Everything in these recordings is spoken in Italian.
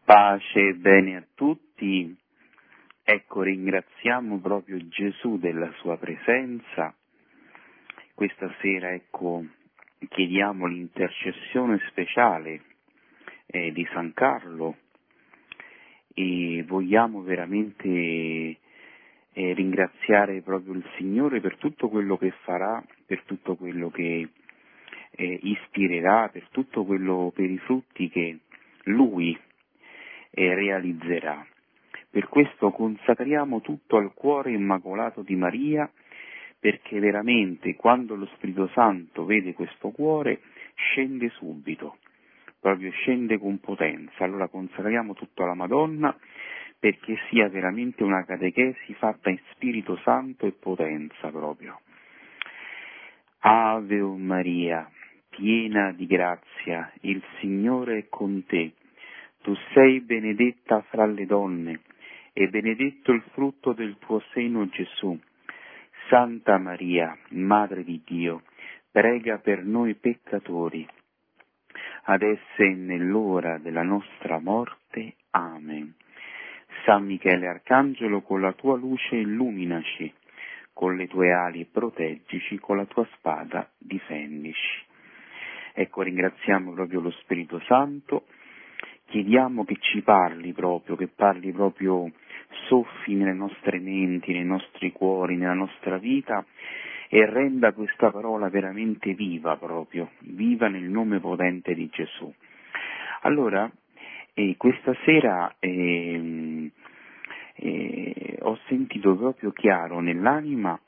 Pace e bene a tutti. Ecco, ringraziamo proprio Gesù della sua presenza. Questa sera, ecco, chiediamo l'intercessione speciale di San Carlo e vogliamo veramente ringraziare proprio il Signore per tutto quello che farà, per tutto quello che ispirerà, per tutto quello, per i frutti che Lui realizzerà. Per questo consacriamo tutto al cuore immacolato di Maria, perché veramente quando lo Spirito Santo vede questo cuore scende subito, proprio scende con potenza. Allora consacriamo tutto alla Madonna perché sia veramente una catechesi fatta in Spirito Santo e potenza proprio. Ave o Maria, piena di grazia, il Signore è con te. Tu sei benedetta fra le donne, e benedetto il frutto del tuo seno, Gesù. Santa Maria, Madre di Dio, prega per noi peccatori, adesso e nell'ora della nostra morte. Amen. San Michele Arcangelo, con la tua luce illuminaci, con le tue ali proteggici, con la tua spada difendici. Ecco, ringraziamo proprio lo Spirito Santo. Chiediamo che ci parli proprio, che parli proprio, soffi nelle nostre menti, nei nostri cuori, nella nostra vita e renda questa parola veramente viva proprio, viva nel nome potente di Gesù. Allora, questa sera ho sentito proprio chiaro nell'anima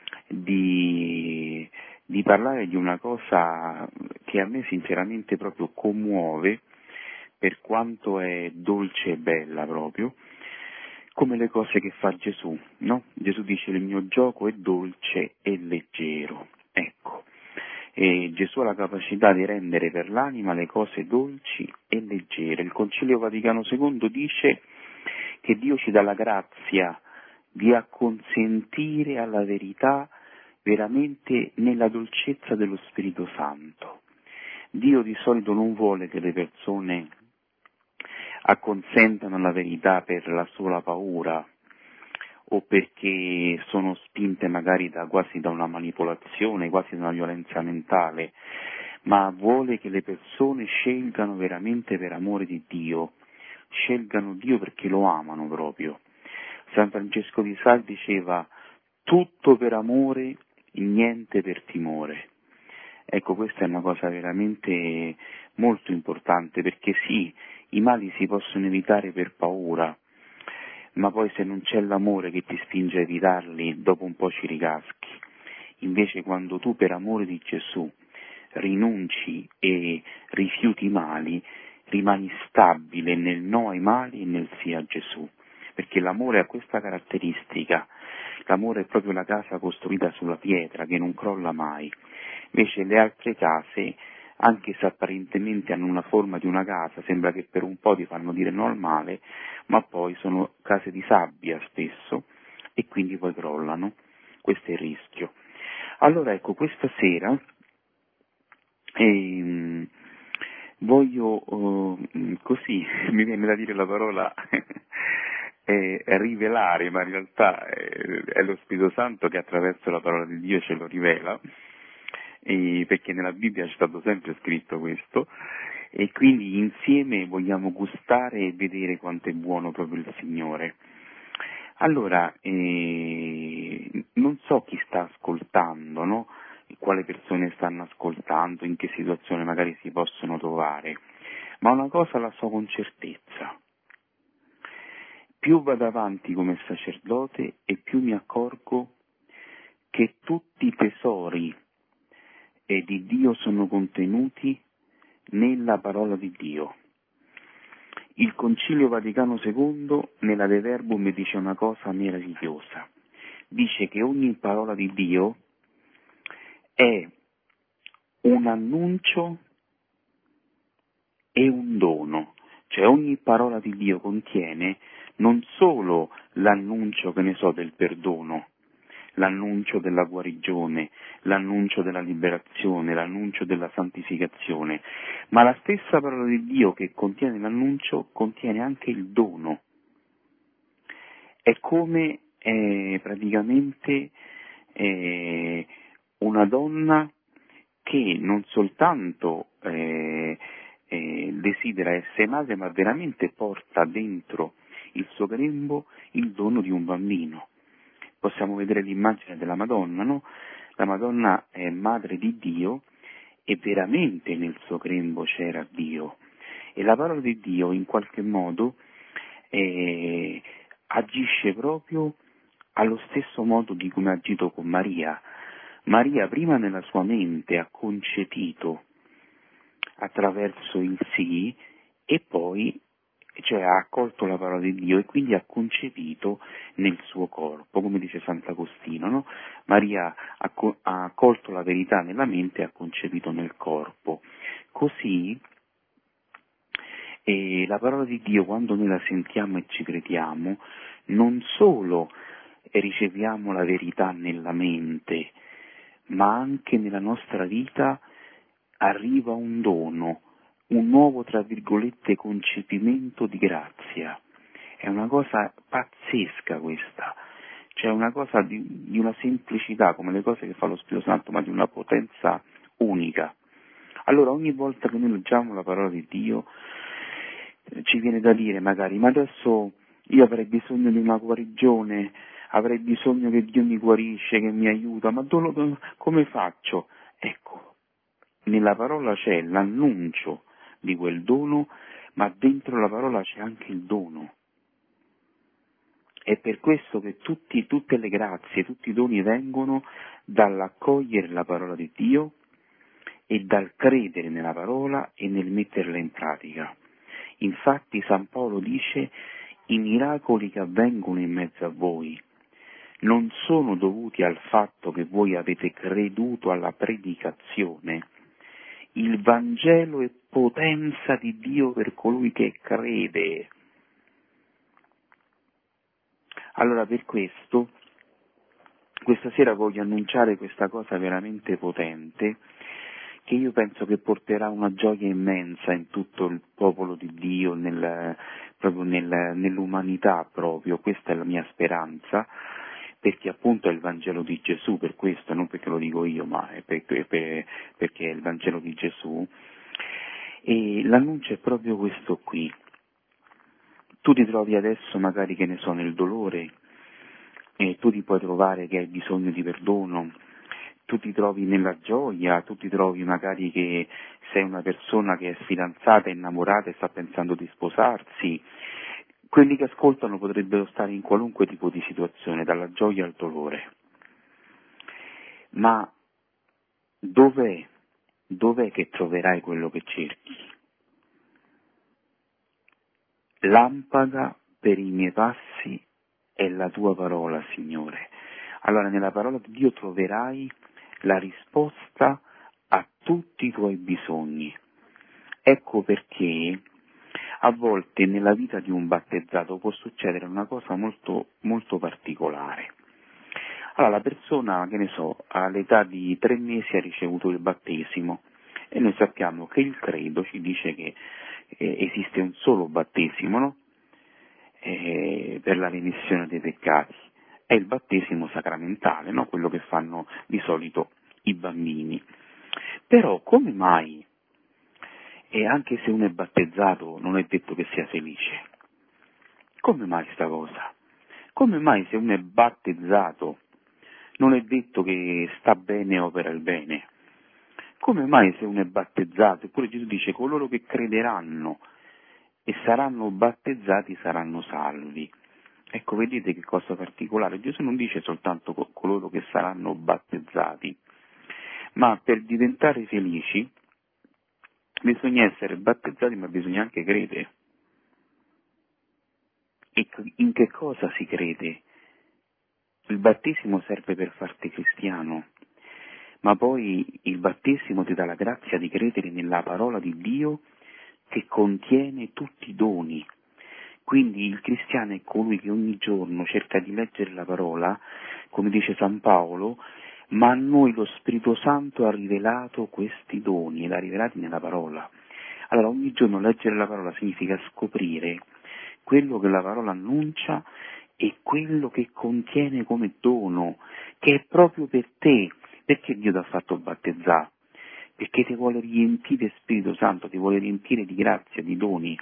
di parlare di una cosa che a me sinceramente proprio commuove, per quanto è dolce e bella proprio, come le cose che fa Gesù, no? Gesù dice: il mio gioco è dolce e leggero. Ecco, e Gesù ha la capacità di rendere per l'anima le cose dolci e leggere. Il Concilio Vaticano II dice che Dio ci dà la grazia di acconsentire alla verità veramente nella dolcezza dello Spirito Santo. Dio di solito non vuole che le persone acconsentano alla verità per la sola paura o perché sono spinte magari quasi da una manipolazione, quasi da una violenza mentale, ma vuole che le persone scelgano veramente per amore di Dio, scelgano Dio perché lo amano proprio. San Francesco di Sales diceva: tutto per amore, niente per timore. Ecco, questa è una cosa veramente molto importante, perché sì, i mali si possono evitare per paura, ma poi se non c'è l'amore che ti spinge a evitarli, dopo un po' ci ricaschi. Invece quando tu per amore di Gesù rinunci e rifiuti i mali, rimani stabile nel no ai mali e nel sì a Gesù, perché l'amore ha questa caratteristica. L'amore è proprio la casa costruita sulla pietra che non crolla mai. Invece le altre case, anche se apparentemente hanno una forma di una casa, sembra che per un po' ti fanno dire no al male, ma poi sono case di sabbia spesso e quindi poi crollano. Questo è il rischio. Allora ecco, questa sera voglio così, mi viene da dire la parola rivelare, ma in realtà è lo Spirito Santo che attraverso la parola di Dio ce lo rivela, perché nella Bibbia c'è stato sempre scritto questo, e quindi insieme vogliamo gustare e vedere quanto è buono proprio il Signore. Allora, non so chi sta ascoltando, no? Quale persone stanno ascoltando, in che situazione magari si possono trovare, ma una cosa la so con certezza: più vado avanti come sacerdote e più mi accorgo che tutti i tesori di Dio sono contenuti nella parola di Dio. Il Concilio Vaticano II nella De Verbum dice una cosa meravigliosa: dice che ogni parola di Dio è un annuncio e un dono, cioè ogni parola di Dio contiene non solo l'annuncio, che ne so, del perdono, l'annuncio della guarigione, l'annuncio della liberazione, l'annuncio della santificazione, ma la stessa parola di Dio che contiene l'annuncio contiene anche il dono. È come praticamente una donna che non soltanto desidera essere madre, ma veramente porta dentro il suo grembo il dono di un bambino. Possiamo vedere l'immagine della Madonna, no? La Madonna è madre di Dio e veramente nel suo grembo c'era Dio. E la parola di Dio in qualche modo agisce proprio allo stesso modo di come ha agito con Maria. Maria prima nella sua mente ha concepito attraverso il sì e poi cioè ha accolto la parola di Dio e quindi ha concepito nel suo corpo, come dice Sant'Agostino, no? Maria ha accolto la verità nella mente e ha concepito nel corpo. Così la parola di Dio, quando noi la sentiamo e ci crediamo, non solo riceviamo la verità nella mente, ma anche nella nostra vita arriva un dono, un nuovo, tra virgolette, concepimento di grazia. È una cosa pazzesca questa, cioè una cosa di una semplicità, come le cose che fa lo Spirito Santo, ma di una potenza unica. Allora ogni volta che noi leggiamo la parola di Dio ci viene da dire magari, ma adesso io avrei bisogno di una guarigione, avrei bisogno che Dio mi guarisce, che mi aiuta, ma come faccio? Ecco, nella parola c'è l'annuncio di quel dono, ma dentro la parola c'è anche il dono. È per questo che tutte le grazie, tutti i doni vengono dall'accogliere la parola di Dio e dal credere nella parola e nel metterla in pratica. Infatti San Paolo dice: i miracoli che avvengono in mezzo a voi non sono dovuti al fatto che voi avete creduto alla predicazione. Il Vangelo è potenza di Dio per colui che crede. Allora per questo, questa sera voglio annunciare questa cosa veramente potente, che io penso che porterà una gioia immensa in tutto il popolo di Dio, nell'umanità proprio, questa è la mia speranza, perché appunto è il Vangelo di Gesù, per questo, non perché lo dico io, ma è perché è il Vangelo di Gesù, e l'annuncio è proprio questo qui. Tu ti trovi adesso magari, che ne so, nel dolore, e tu ti puoi trovare che hai bisogno di perdono, tu ti trovi nella gioia, tu ti trovi magari che sei una persona che è fidanzata, è innamorata e sta pensando di sposarsi. Quelli che ascoltano potrebbero stare in qualunque tipo di situazione, dalla gioia al dolore. Ma dov'è che troverai quello che cerchi? Lampada per i miei passi è la tua parola, Signore. Allora nella parola di Dio troverai la risposta a tutti i tuoi bisogni. Ecco perché a volte nella vita di un battezzato può succedere una cosa molto, molto particolare. Allora la persona, che ne so, all'età di 3 mesi ha ricevuto il battesimo e noi sappiamo che il credo ci dice che esiste un solo battesimo, no? Per la remissione dei peccati. È il battesimo sacramentale, no? Quello che fanno di solito i bambini. Però come mai, e anche se uno è battezzato non è detto che sia felice? Come mai sta cosa? Come mai se uno è battezzato non è detto che sta bene e opera il bene? Come mai se uno è battezzato, eppure Gesù dice coloro che crederanno e saranno battezzati saranno salvi? Ecco, vedete che cosa particolare, Gesù non dice soltanto coloro che saranno battezzati, ma per diventare felici bisogna essere battezzati, ma bisogna anche credere. E in che cosa si crede? Il battesimo serve per farti cristiano, ma poi il battesimo ti dà la grazia di credere nella parola di Dio che contiene tutti i doni. Quindi il cristiano è colui che ogni giorno cerca di leggere la parola, come dice San Paolo, ma a noi lo Spirito Santo ha rivelato questi doni, e l'ha rivelati nella parola. Allora ogni giorno leggere la parola significa scoprire quello che la parola annuncia e quello che contiene come dono, che è proprio per te. Perché Dio ti ha fatto battezzare? Perché ti vuole riempire Spirito Santo, ti vuole riempire di grazia, di doni.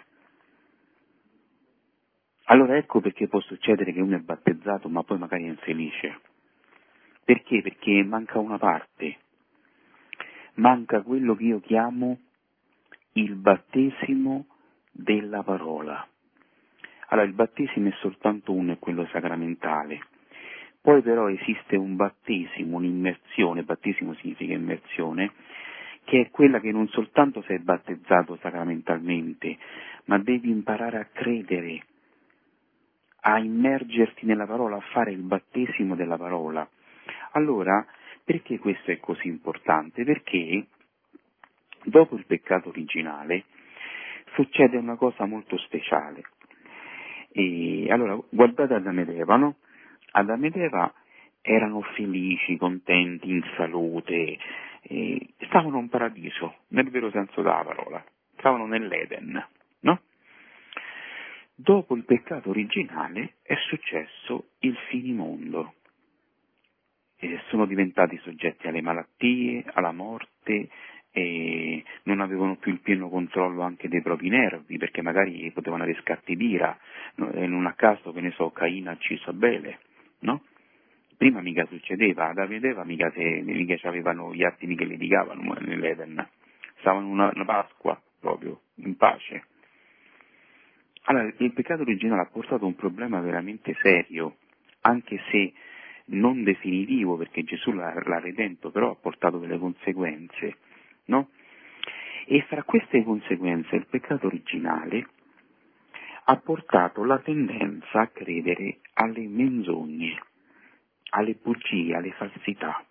Allora ecco perché può succedere che uno è battezzato ma poi magari è infelice. Perché? Perché manca una parte, manca quello che io chiamo il battesimo della parola. Allora il battesimo è soltanto uno, è quello sacramentale. Poi però esiste un battesimo, un'immersione, battesimo significa immersione, che è quella che non soltanto sei battezzato sacramentalmente, ma devi imparare a credere, a immergerti nella parola, a fare il battesimo della parola. Allora, perché questo è così importante? Perché dopo il peccato originale succede una cosa molto speciale. E allora, guardate Adamo ed Eva, no? Adamo ed Eva erano felici, contenti, in salute, stavano in paradiso, nel vero senso della parola, stavano nell'Eden, no? Dopo il peccato originale è successo il finimondo. Sono diventati soggetti alle malattie, alla morte, e non avevano più il pieno controllo anche dei propri nervi, perché magari potevano avere scatti d'ira, non a caso, che ne so, Caino ha ucciso Abele, no? Prima mica succedeva, Adamo ed Eva mica avevano gli attimi che litigavano nell'Eden, stavano in una Pasqua proprio, in pace. Allora, il peccato originale ha portato un problema veramente serio, anche se non definitivo, perché Gesù l'ha redento, però ha portato delle conseguenze, no? E fra queste conseguenze il peccato originale ha portato la tendenza a credere alle menzogne, alle bugie, alle falsità.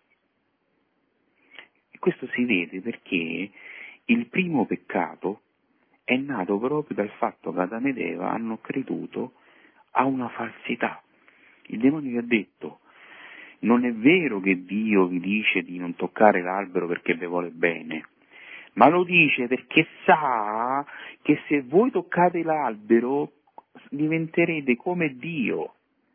E questo si vede perché il primo peccato è nato proprio dal fatto che Adamo ed Eva hanno creduto a una falsità. Il demonio gli ha detto: non è vero che Dio vi dice di non toccare l'albero perché vi vuole bene, ma lo dice perché sa che se voi toccate l'albero diventerete come Dio.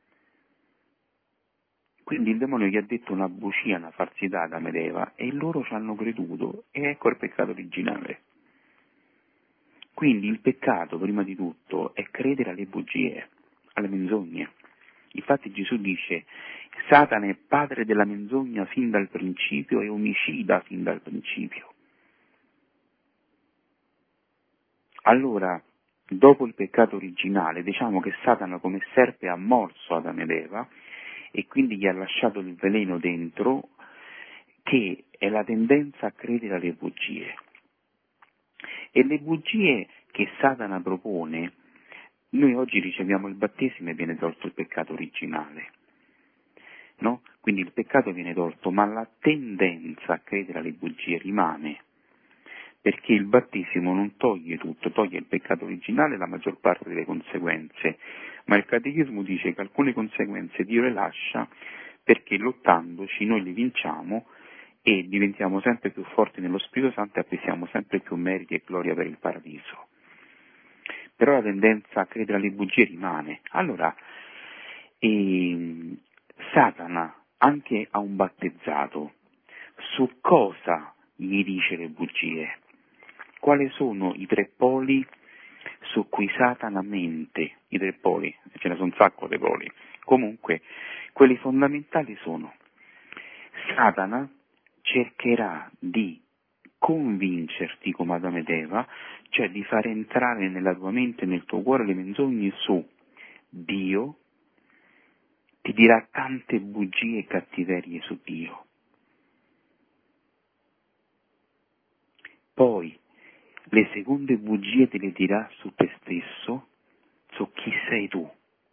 Quindi il demonio gli ha detto una bugia, una falsità ad Adamo ed Eva, e loro ci hanno creduto, e ecco il peccato originale. Quindi il peccato, prima di tutto, è credere alle bugie, alle menzogne. Infatti Gesù dice: Satana è padre della menzogna fin dal principio e omicida fin dal principio. Allora, dopo il peccato originale, diciamo che Satana come serpe ha morso Adamo ed Eva e quindi gli ha lasciato il veleno dentro, che è la tendenza a credere alle bugie. E le bugie che Satana propone, noi oggi riceviamo il battesimo e viene tolto il peccato originale, no? Quindi il peccato viene tolto, ma la tendenza a credere alle bugie rimane, perché il battesimo non toglie tutto, toglie il peccato originale e la maggior parte delle conseguenze, ma il catechismo dice che alcune conseguenze Dio le lascia perché lottandoci noi le vinciamo e diventiamo sempre più forti nello Spirito Santo e acquisiamo sempre più meriti e gloria per il paradiso. Però la tendenza a credere alle bugie rimane. Allora, Satana, anche a un battezzato, su cosa gli dice le bugie? Quali sono i tre poli su cui Satana mente? I tre poli, ce ne sono un sacco di poli. Comunque, quelli fondamentali sono: Satana cercherà di convincerti come Adamo ed Eva, cioè di far entrare nella tua mente e nel tuo cuore le menzogne su Dio, ti dirà tante bugie e cattiverie su Dio. Poi le seconde bugie te le dirà su te stesso, su chi sei tu.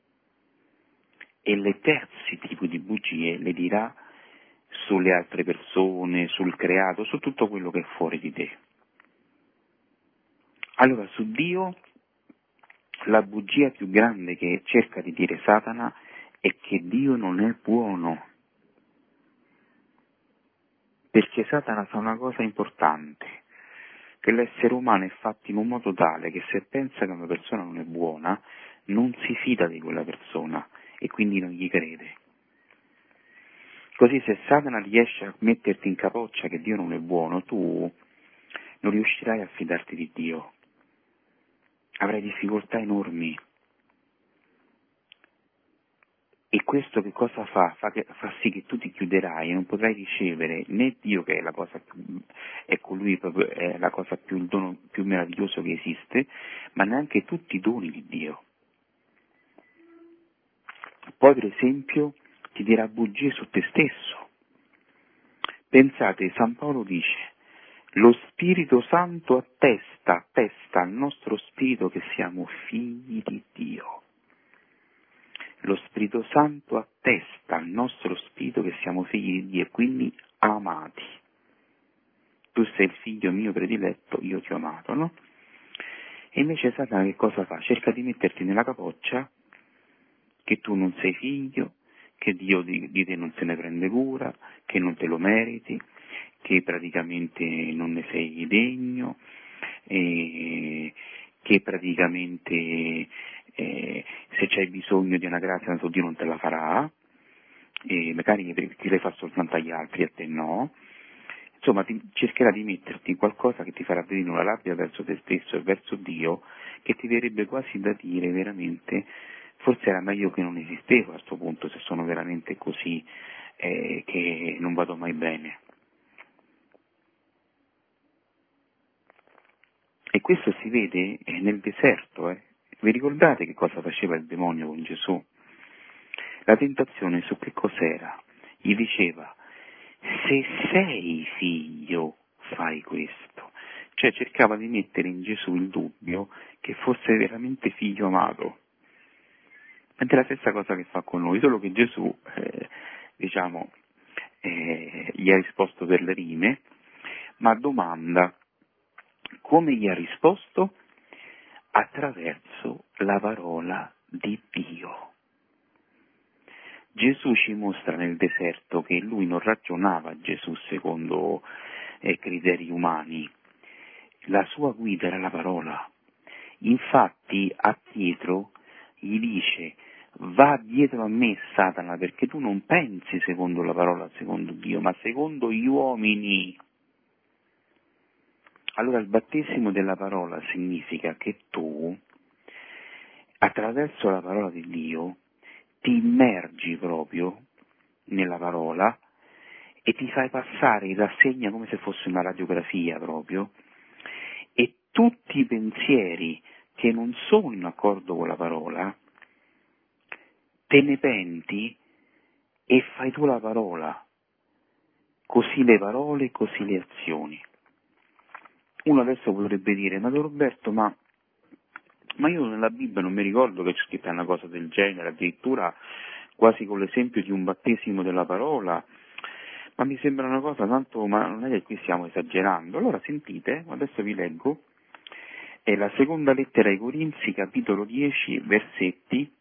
E le terzi tipi di bugie le dirà sulle altre persone, sul creato, su tutto quello che è fuori di te. Allora, su Dio La bugia più grande che cerca di dire Satana è che Dio non è buono, perché Satana sa una cosa importante, che l'essere umano è fatto in un modo tale che se pensa che una persona non è buona, non si fida di quella persona e quindi non gli crede. Così se Satana riesce a metterti in capoccia che Dio non è buono, tu non riuscirai a fidarti di Dio, avrai difficoltà enormi. E questo che cosa fa? Fa sì che tu ti chiuderai e non potrai ricevere né Dio, che è la cosa è colui proprio, è la cosa più, il dono più meraviglioso che esiste, ma neanche tutti i doni di Dio. Poi per esempio ti dirà bugie su te stesso. Pensate, San Paolo dice, lo Spirito Santo attesta al nostro spirito che siamo figli di Dio. Lo Spirito Santo attesta al nostro spirito che siamo figli di Dio e quindi amati. Tu sei il figlio mio prediletto, io ti ho amato, no? E invece Satana che cosa fa? Cerca di metterti nella capoccia che tu non sei figlio, che Dio di te non se ne prende cura, che non te lo meriti, che praticamente non ne sei degno, che praticamente se c'hai bisogno di una grazia Dio non te la farà, magari ti le fa soltanto agli altri, a te no. Insomma, cercherà di metterti in qualcosa che ti farà venire una rabbia verso te stesso e verso Dio, che ti verrebbe quasi da dire veramente, forse era meglio che non esistevo a questo punto, se sono veramente così, che non vado mai bene. E questo si vede nel deserto. Vi ricordate che cosa faceva il demonio con Gesù? La tentazione su che cos'era? Gli diceva, se sei figlio, fai questo. Cioè cercava di mettere in Gesù il dubbio che fosse veramente figlio amato. Ed è la stessa cosa che fa con noi, solo che Gesù, gli ha risposto per le rime, ma domanda, come gli ha risposto? Attraverso la parola di Dio. Gesù ci mostra nel deserto che lui non ragionava Gesù secondo criteri umani, la sua guida era la parola. Infatti a Pietro gli dice, va dietro a me Satana perché tu non pensi secondo la parola, secondo Dio, ma secondo gli uomini. Allora il battesimo della parola significa che tu, attraverso la parola di Dio, ti immergi proprio nella parola e ti fai passare in rassegna come se fosse una radiografia proprio, e tutti i pensieri che non sono in accordo con la parola, te ne penti e fai tu la parola, così le parole, così le azioni. Uno adesso potrebbe dire, ma Don Roberto, ma io nella Bibbia non mi ricordo che c'è scritta una cosa del genere, addirittura quasi con l'esempio di un battesimo della parola, ma mi sembra una cosa tanto, ma non è che qui stiamo esagerando. Allora sentite, adesso vi leggo, è la seconda lettera ai Corinzi, capitolo 10, versetti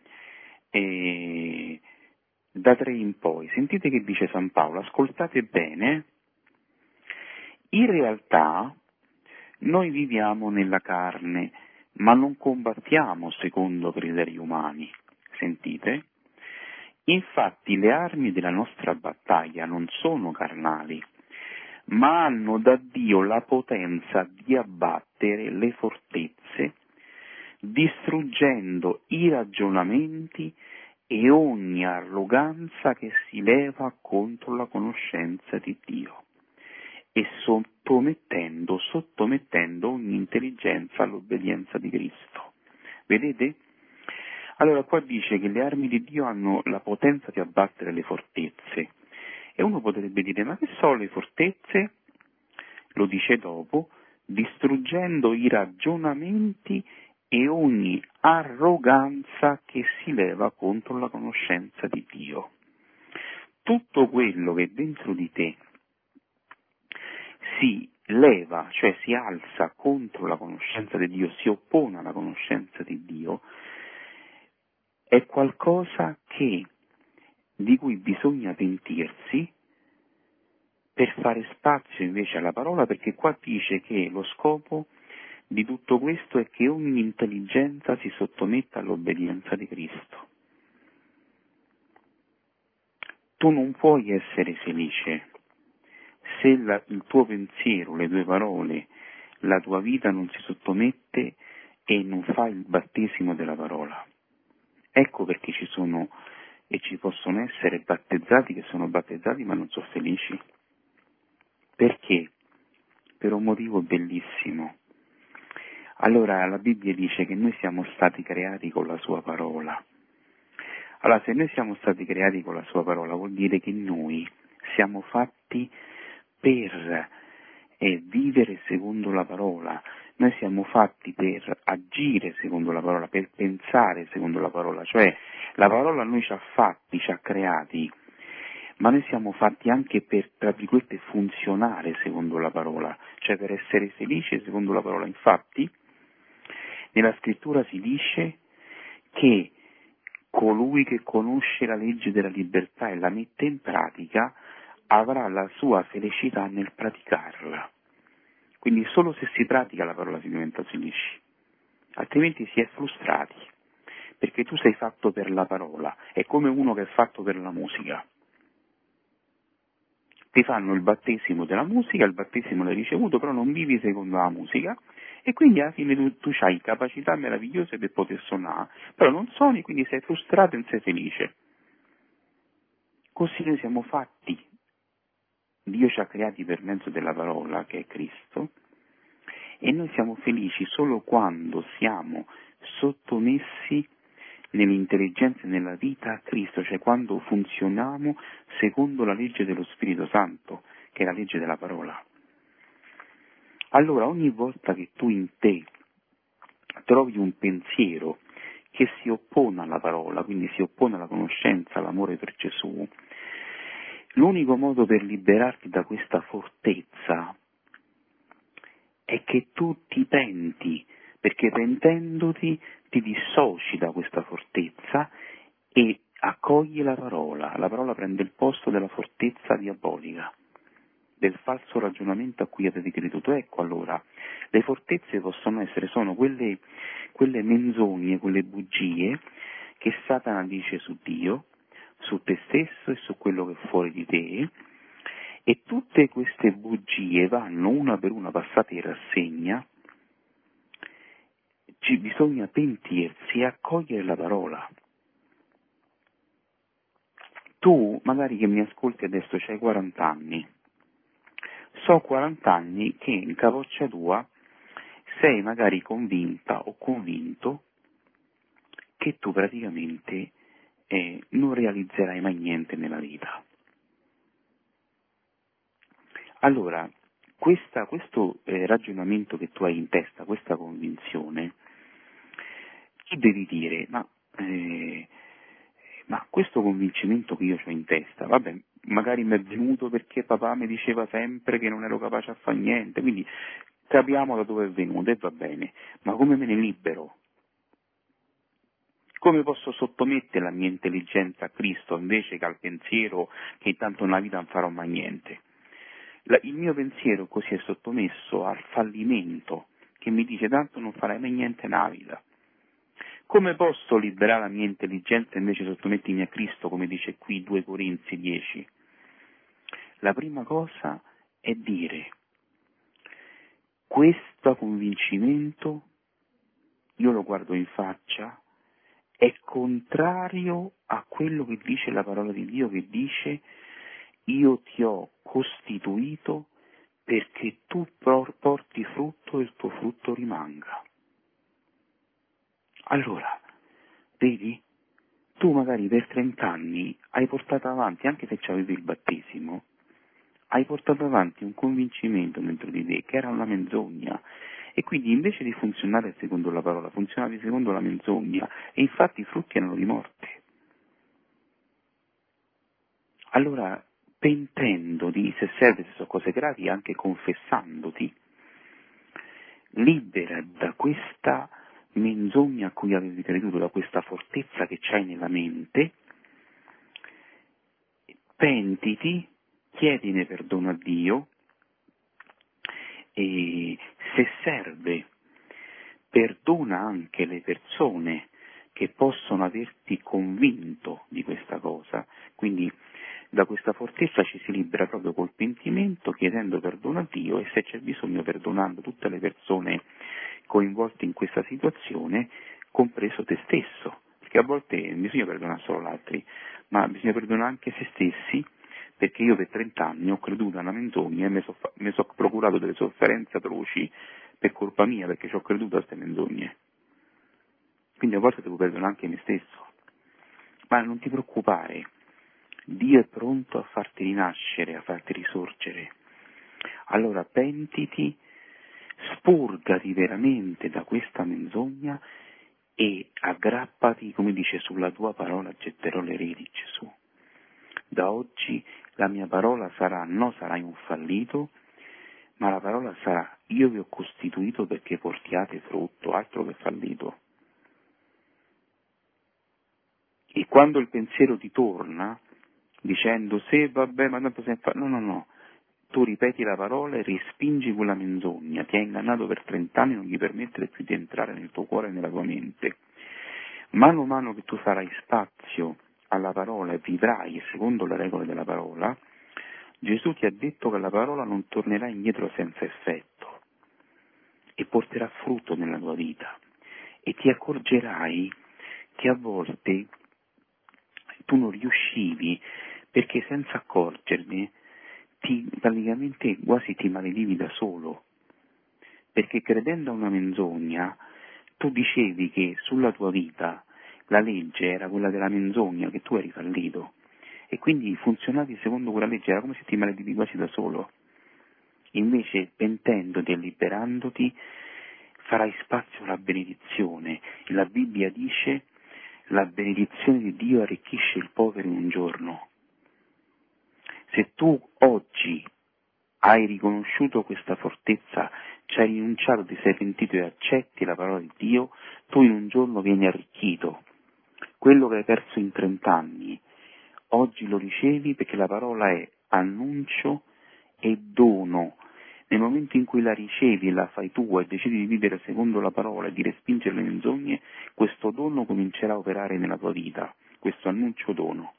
da 3 in poi. Sentite che dice San Paolo, ascoltate bene, in realtà noi viviamo nella carne, ma non combattiamo secondo criteri umani. Sentite? Infatti le armi della nostra battaglia non sono carnali, ma hanno da Dio la potenza di abbattere le fortezze, distruggendo i ragionamenti e ogni arroganza che si leva contro la conoscenza di Dio, e sottomettendo ogni intelligenza all'obbedienza di Cristo. Vedete? Allora qua dice che le armi di Dio hanno la potenza di abbattere le fortezze. E uno potrebbe dire, ma che sono le fortezze? Lo dice dopo, distruggendo i ragionamenti e ogni arroganza che si leva contro la conoscenza di Dio. Tutto quello che dentro di te si leva, cioè si alza contro la conoscenza di Dio, si oppone alla conoscenza di Dio, è qualcosa di cui bisogna pentirsi per fare spazio invece alla parola, perché qua dice che lo scopo di tutto questo è che ogni intelligenza si sottometta all'obbedienza di Cristo. Tu non puoi essere felice se il tuo pensiero, le tue parole, la tua vita non si sottomette e non fa il battesimo della parola. Ecco perché ci sono e ci possono essere battezzati che sono battezzati ma non sono felici. Perché? Per un motivo bellissimo. Allora la Bibbia dice che noi siamo stati creati con la sua parola. Allora se noi siamo stati creati con la sua parola vuol dire che noi siamo fatti per vivere secondo la parola, noi siamo fatti per agire secondo la parola, per pensare secondo la parola, cioè la parola a noi ci ha fatti, ci ha creati, ma noi siamo fatti anche per, tra virgolette, funzionare secondo la parola, cioè per essere felici secondo la parola. Infatti, nella scrittura si dice che colui che conosce la legge della libertà e la mette in pratica avrà la sua felicità nel praticarla. Quindi solo se si pratica la parola si diventa felici, altrimenti si è frustrati, perché tu sei fatto per la parola, è come uno che è fatto per la musica. Ti fanno il battesimo della musica, il battesimo l'hai ricevuto, però non vivi secondo la musica, e quindi alla fine tu hai capacità meravigliose per poter suonare, però non suoni, quindi sei frustrato e non sei felice. Così noi siamo fatti. Dio ci ha creati per mezzo della parola, che è Cristo, e noi siamo felici solo quando siamo sottomessi nell'intelligenza e nella vita a Cristo, cioè quando funzioniamo secondo la legge dello Spirito Santo, che è la legge della parola. Allora ogni volta che tu in te trovi un pensiero che si oppone alla parola, quindi si oppone alla conoscenza, all'amore per Gesù, l'unico modo per liberarti da questa fortezza è che tu ti penti, perché pentendoti ti dissoci da questa fortezza e accogli la parola prende il posto della fortezza diabolica, del falso ragionamento a cui avete creduto. Ecco allora, le fortezze sono quelle menzogne, quelle bugie che Satana dice su Dio, su te stesso e su quello che è fuori di te, e tutte queste bugie vanno una per una passate in rassegna. Bisogna pentirsi e accogliere la parola. Tu, magari che mi ascolti adesso, c'hai 40 anni, so 40 anni che in capoccia tua sei magari convinta o convinto che tu praticamente non realizzerai mai niente nella vita. Allora, questo ragionamento che tu hai in testa, questa convinzione, tu devi dire, ma questo convincimento che io ho in testa, vabbè, magari mi è venuto perché papà mi diceva sempre che non ero capace a fare niente, quindi capiamo da dove è venuto e va bene, ma come me ne libero? Come posso sottomettere la mia intelligenza a Cristo invece che al pensiero che intanto nella vita non farò mai niente? Il mio pensiero così è sottomesso al fallimento, che mi dice tanto non farai mai niente nella vita. Come posso liberare la mia intelligenza e invece sottomettermi a Cristo, come dice qui 2 Corinzi 10? La prima cosa è dire, questo convincimento, io lo guardo in faccia, è contrario a quello che dice la parola di Dio, che dice io ti ho costituito perché tu porti frutto e il tuo frutto rimanga. Allora, vedi, tu magari per 30 anni hai portato avanti, anche se avevi il battesimo, hai portato avanti un convincimento dentro di te che era una menzogna, e quindi invece di funzionare secondo la parola, funzionavi secondo la menzogna, e infatti i frutti erano di morte. Allora, pentendoti, se serve, se sono cose gravi, anche confessandoti, libera da questa menzogna a cui avevi creduto, da questa fortezza che c'hai nella mente, pentiti, chiedine perdono a Dio e, se serve, perdona anche le persone che possono averti convinto di questa cosa. Quindi da questa fortezza ci si libera proprio col pentimento, chiedendo perdono a Dio e, se c'è bisogno, perdonando tutte le persone coinvolte in questa situazione, compreso te stesso, perché a volte non bisogna perdonare solo gli altri, ma bisogna perdonare anche se stessi, perché io per 30 anni ho creduto a una menzogna e mi sono procurato delle sofferenze atroci per colpa mia, perché ci ho creduto a queste menzogne. Quindi a volte devo perdonare anche me stesso. Ma non ti preoccupare, Dio è pronto a farti rinascere, a farti risorgere. Allora pentiti, spurgati veramente da questa menzogna e aggrappati, come dice, sulla tua parola getterò le reti, Gesù. Da oggi la mia parola sarà: non sarai un fallito, ma la parola sarà: io vi ho costituito perché portiate frutto, altro che fallito. E quando il pensiero ti torna, dicendo se vabbè, ma tanto sei no, tu ripeti la parola e respingi quella menzogna, ti ha ingannato per 30 anni, non gli permettere più di entrare nel tuo cuore e nella tua mente. Mano a mano che tu farai spazio alla parola e vivrai secondo le regole della parola, Gesù ti ha detto che la parola non tornerà indietro senza effetto e porterà frutto nella tua vita, e ti accorgerai che a volte tu non riuscivi, perché senza accorgerne praticamente quasi ti maledivi da solo, perché credendo a una menzogna tu dicevi che sulla tua vita la legge era quella della menzogna, che tu eri fallito, e quindi funzionavi secondo quella legge, era come se ti maledivi quasi da solo. Invece, pentendoti e liberandoti, farai spazio alla benedizione. La Bibbia dice: la benedizione di Dio arricchisce il povero in un giorno. Se tu oggi hai riconosciuto questa fortezza, ci hai rinunciato, ti sei pentito e accetti la parola di Dio, tu in un giorno vieni arricchito. Quello che hai perso in 30 anni, oggi lo ricevi, perché la parola è annuncio e dono. Nel momento in cui la ricevi e la fai tua e decidi di vivere secondo la parola e di respingere le menzogne, questo dono comincerà a operare nella tua vita, questo annuncio dono.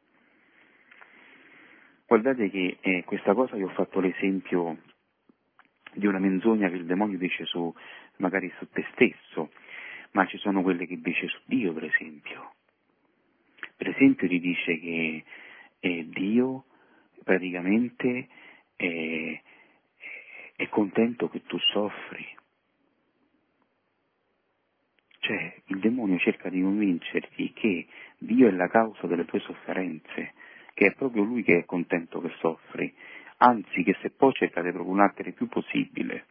Guardate che questa cosa, io ho fatto l'esempio di una menzogna che il demonio dice magari su te stesso, ma ci sono quelle che dice su Dio, per esempio. Per esempio ti dice che Dio praticamente è contento che tu soffri. Cioè, il demonio cerca di convincerti che Dio è la causa delle tue sofferenze, che è proprio Lui che è contento che soffri, anzi che se può cerca di procurartene il più possibile.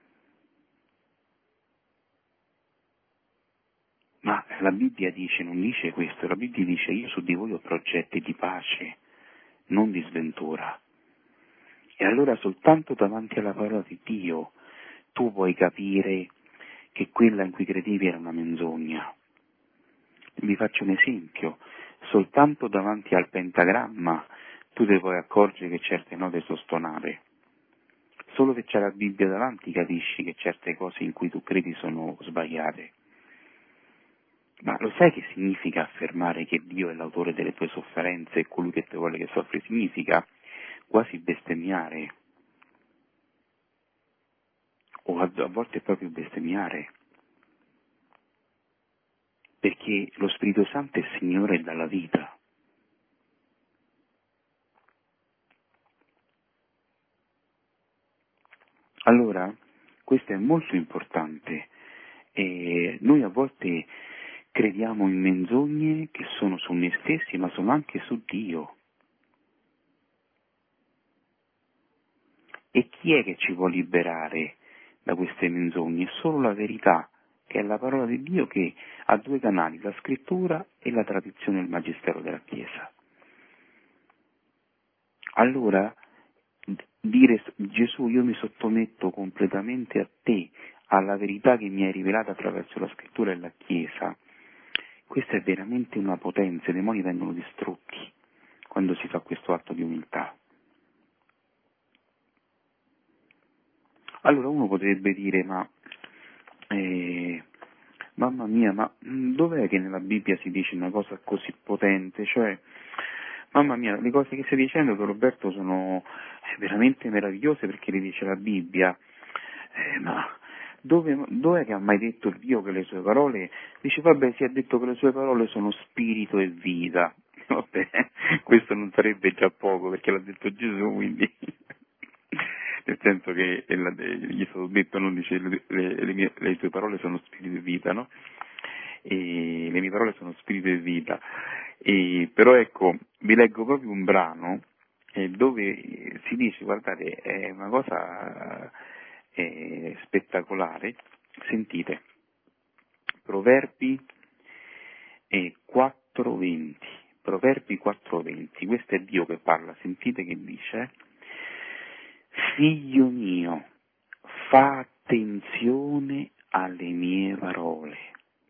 Ma la Bibbia dice, non dice questo, la Bibbia dice: io su di voi ho progetti di pace, non di sventura. E allora soltanto davanti alla parola di Dio tu puoi capire che quella in cui credevi era una menzogna. Vi faccio un esempio: soltanto davanti al pentagramma tu ti puoi accorgere che certe note sono stonate. Solo che c'è la Bibbia davanti capisci che certe cose in cui tu credi sono sbagliate. Ma lo sai che significa affermare che Dio è l'autore delle tue sofferenze e colui che te vuole che soffri? Significa quasi bestemmiare, o a volte proprio bestemmiare, perché lo Spirito Santo è Signore dalla vita. Allora, questo è molto importante. E noi a volte crediamo in menzogne che sono su noi stessi, ma sono anche su Dio. E chi è che ci può liberare da queste menzogne? È solo la verità, che è la parola di Dio, che ha due canali: la scrittura e la tradizione del magistero della Chiesa. allora dire Gesù, io mi sottometto completamente a te, alla verità che mi hai rivelata attraverso la scrittura e la Chiesa, questa è veramente una potenza, i demoni vengono distrutti quando si fa questo atto di umiltà. Allora uno potrebbe dire, mamma mia, ma dov'è che nella Bibbia si dice una cosa così potente? Cioè, mamma mia, le cose che stai dicendo, Don Roberto, sono veramente meravigliose perché le dice la Bibbia. Ma dov'è che ha mai detto Dio che le sue parole? Dice, vabbè, si è detto che le sue parole sono spirito e vita. Vabbè, questo non sarebbe già poco perché l'ha detto Gesù, quindi... Nel senso che gli è stato detto, non dice, le tue parole sono spirito e vita, no? E le mie parole sono spirito e vita. Però ecco, vi leggo proprio un brano dove si dice, guardate, è una cosa spettacolare, sentite, Proverbi 4:20, Proverbi 4:20, questo è Dio che parla, sentite che dice: figlio mio, fa attenzione alle mie parole,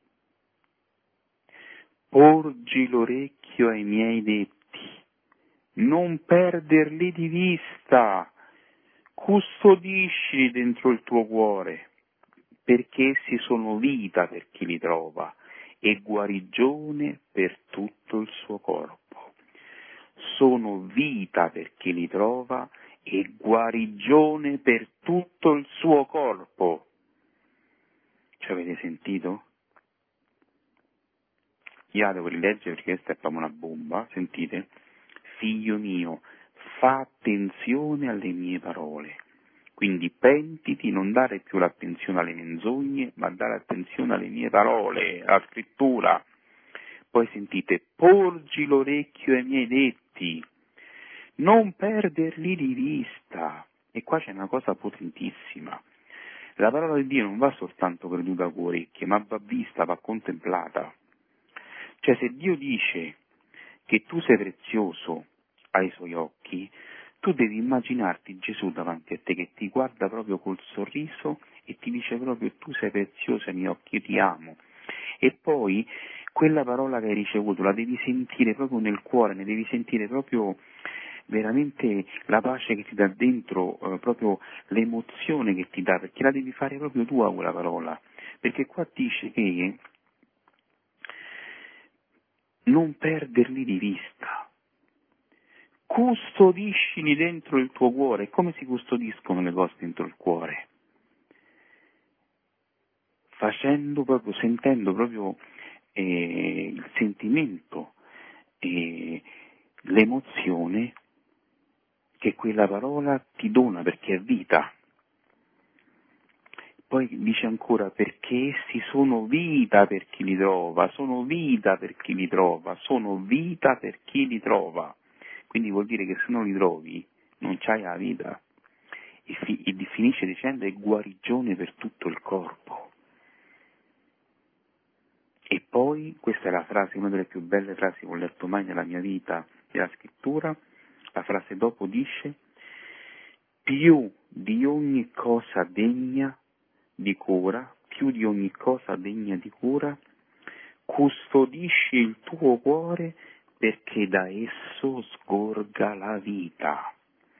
porgi l'orecchio ai miei detti, non perderli di vista, custodiscili dentro il tuo cuore, perché essi sono vita per chi li trova e guarigione per tutto il suo corpo. Sono vita per chi li trova e guarigione per tutto il suo corpo. Ci avete sentito? Io la devo rileggere perché questa è proprio una bomba, sentite? Figlio mio, fa attenzione alle mie parole. Quindi pentiti, non dare più l'attenzione alle menzogne, ma dare attenzione alle mie parole, alla scrittura. Poi sentite, porgi l'orecchio ai miei detti, non perderli di vista. E qua c'è una cosa potentissima. La parola di Dio non va soltanto creduta a orecchie, ma va vista, va contemplata. Cioè se Dio dice che tu sei prezioso ai suoi occhi, tu devi immaginarti Gesù davanti a te che ti guarda proprio col sorriso e ti dice proprio tu sei prezioso ai miei occhi, io ti amo. E poi quella parola che hai ricevuto la devi sentire proprio nel cuore, ne devi sentire proprio veramente la pace che ti dà dentro, proprio l'emozione che ti dà, perché la devi fare proprio tua quella parola. Perché qua dice che non perderli di vista. Custodiscili dentro il tuo cuore. Come si custodiscono le cose dentro il cuore? Facendo proprio, sentendo proprio il sentimento, l'emozione che quella parola ti dona perché è vita. Poi dice ancora perché essi sono vita per chi li trova, sono vita per chi li trova, sono vita per chi li trova. Quindi vuol dire che se non li trovi non c'hai la vita. E finisce dicendo è guarigione per tutto il corpo. E poi, questa è la frase, una delle più belle frasi che ho letto mai nella mia vita della scrittura, la frase dopo dice più di ogni cosa degna di cura, più di ogni cosa degna di cura, custodisci il tuo cuore perché da esso sgorga la vita.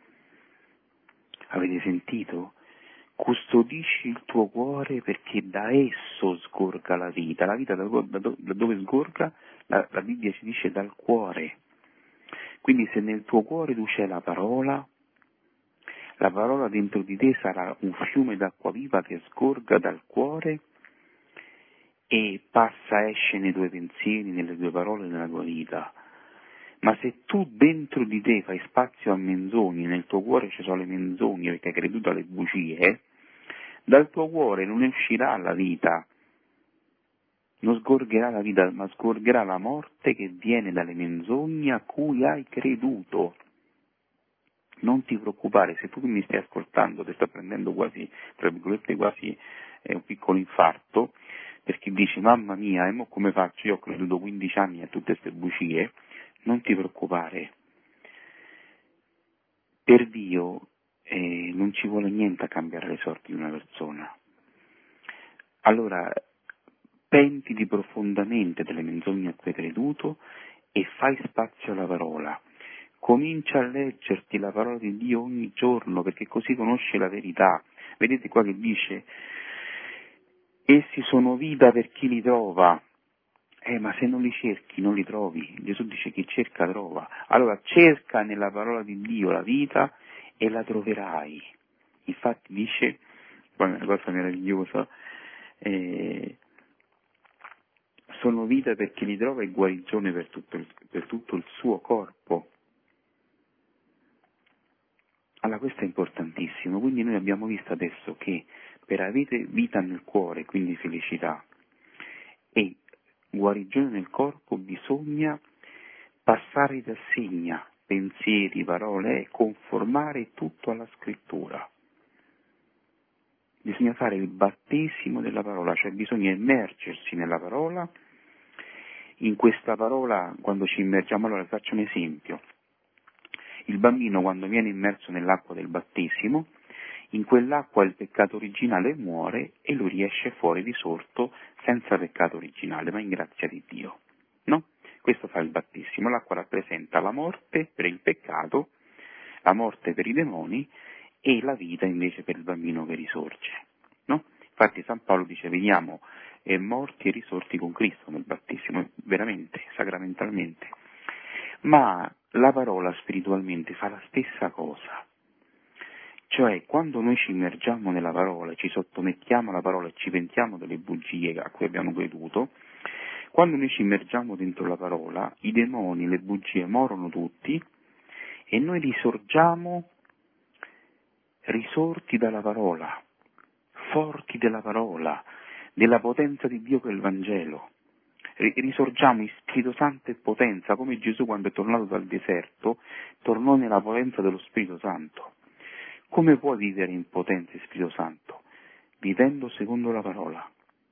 Avete sentito? Custodisci il tuo cuore perché da esso sgorga la vita. La vita da dove sgorga? La Bibbia ci dice dal cuore. Quindi se nel tuo cuore tu c'è la parola dentro di te sarà un fiume d'acqua viva che sgorga dal cuore e passa, esce nei tuoi pensieri, nelle tue parole, nella tua vita. Ma se tu dentro di te fai spazio a menzogne, nel tuo cuore ci sono le menzogne perché hai creduto alle bugie, dal tuo cuore non uscirà la vita, non sgorgerà la vita, ma sgorgerà la morte che viene dalle menzogne a cui hai creduto. Non ti preoccupare, se tu mi stai ascoltando, ti sta prendendo quasi, tra virgolette, quasi un piccolo infarto, perché dici, mamma mia, e mo come faccio? Io ho creduto 15 anni a tutte queste bugie, non ti preoccupare. per Dio non ci vuole niente a cambiare le sorti di una persona. Allora, pentiti profondamente delle menzogne a cui hai creduto e fai spazio alla parola. Comincia a leggerti la parola di Dio ogni giorno, perché così conosci la verità. Vedete qua che dice, essi sono vita per chi li trova. Ma se non li cerchi, non li trovi. Gesù dice chi cerca trova. Allora cerca nella parola di Dio la vita e la troverai. Infatti dice, poi una cosa meravigliosa, sono vita per chi li trova e guarigione per tutto il suo corpo. Allora questo è importantissimo, quindi noi abbiamo visto adesso che per avere vita nel cuore, quindi felicità, e guarigione nel corpo bisogna passare in rassegna pensieri, parole e conformare tutto alla scrittura. Bisogna fare il battesimo della parola, cioè bisogna immergersi nella parola. In questa parola, quando ci immergiamo, allora faccio un esempio. Il bambino quando viene immerso nell'acqua del battesimo, in quell'acqua il peccato originale muore e lui riesce fuori risorto senza peccato originale, ma in grazia di Dio. No? Questo fa il battesimo. L'acqua rappresenta la morte per il peccato, la morte per i demoni e la vita invece per il bambino che risorge. No? Infatti San Paolo dice veniamo morti e risorti con Cristo nel battesimo, veramente, sacramentalmente. Ma la parola spiritualmente fa la stessa cosa. Cioè, quando noi ci immergiamo nella parola, ci sottomettiamo alla parola e ci pentiamo delle bugie a cui abbiamo creduto, quando noi ci immergiamo dentro la parola, i demoni, le bugie morono tutti e noi risorgiamo risorti dalla parola, forti della parola, della potenza di Dio che è il Vangelo. Risorgiamo in Spirito Santo e potenza, come Gesù quando è tornato dal deserto, tornò nella potenza dello Spirito Santo. Come puoi vivere in potenza e Spirito Santo? Vivendo secondo la parola.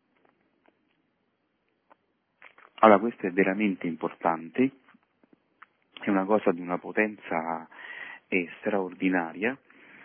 Allora questo è veramente importante, è una cosa di una potenza straordinaria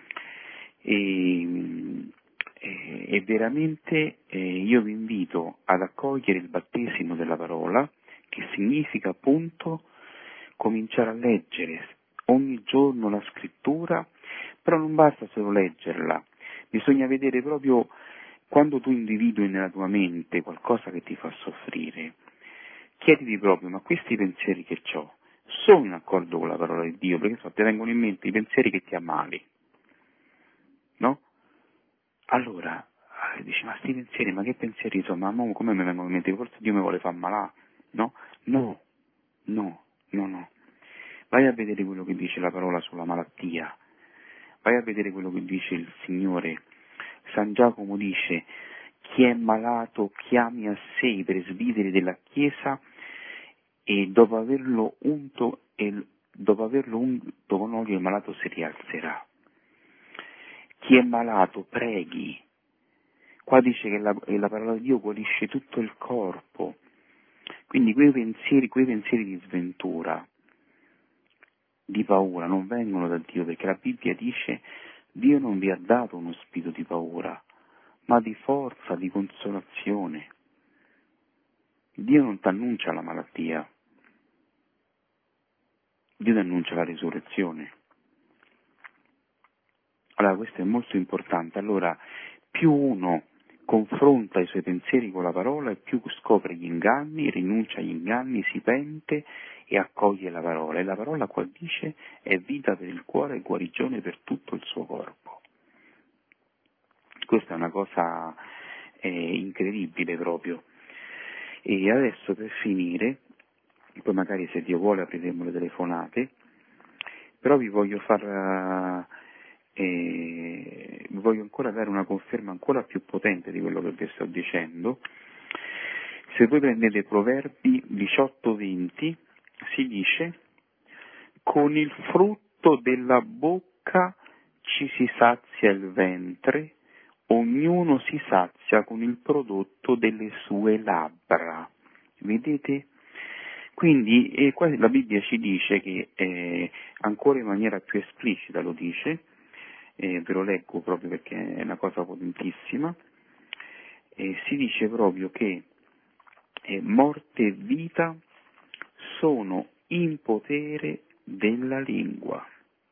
e veramente io vi invito ad accogliere il battesimo della parola, che significa appunto cominciare a leggere ogni giorno la scrittura, però non basta solo leggerla, bisogna vedere proprio quando tu individui nella tua mente qualcosa che ti fa soffrire, chiediti proprio, ma questi pensieri che ho sono in accordo con la parola di Dio? Perché ti vengono in mente i pensieri che ti ammali, no? Allora, dici, ma sti pensieri, ma che pensieri sono? Ma come mi vengono in mente? Forse Dio mi vuole far malà, no? No, no, no, no. Vai a vedere quello che dice la parola sulla malattia, vai a vedere quello che dice il Signore. San Giacomo dice, chi è malato chiami a sé i presbiteri della Chiesa e dopo averlo unto con olio il malato si rialzerà. Chi è malato preghi. Qua dice che la parola di Dio guarisce tutto il corpo. Quindi quei pensieri di sventura, di paura, non vengono da Dio, perché la Bibbia dice Dio non vi ha dato uno spirito di paura, ma di forza, di consolazione. Dio non ti annuncia la malattia, Dio ti annuncia la risurrezione. Allora questo è molto importante. Allora più uno confronta i suoi pensieri con la parola e più scopre gli inganni, rinuncia agli inganni, si pente e accoglie la parola. E la parola qua dice è vita per il cuore e guarigione per tutto il suo corpo. Questa è una cosa incredibile proprio. E adesso per finire, poi magari se Dio vuole apriremo le telefonate, però vi voglio voglio ancora dare una conferma ancora più potente di quello che vi sto dicendo. Se voi prendete Proverbi 18:20, si dice: con il frutto della bocca ci si sazia il ventre, ognuno si sazia con il prodotto delle sue labbra. Vedete? quindi qua la Bibbia ci dice che ancora in maniera più esplicita lo dice, ve lo leggo proprio perché è una cosa potentissima, si dice proprio che morte e vita sono in potere della lingua.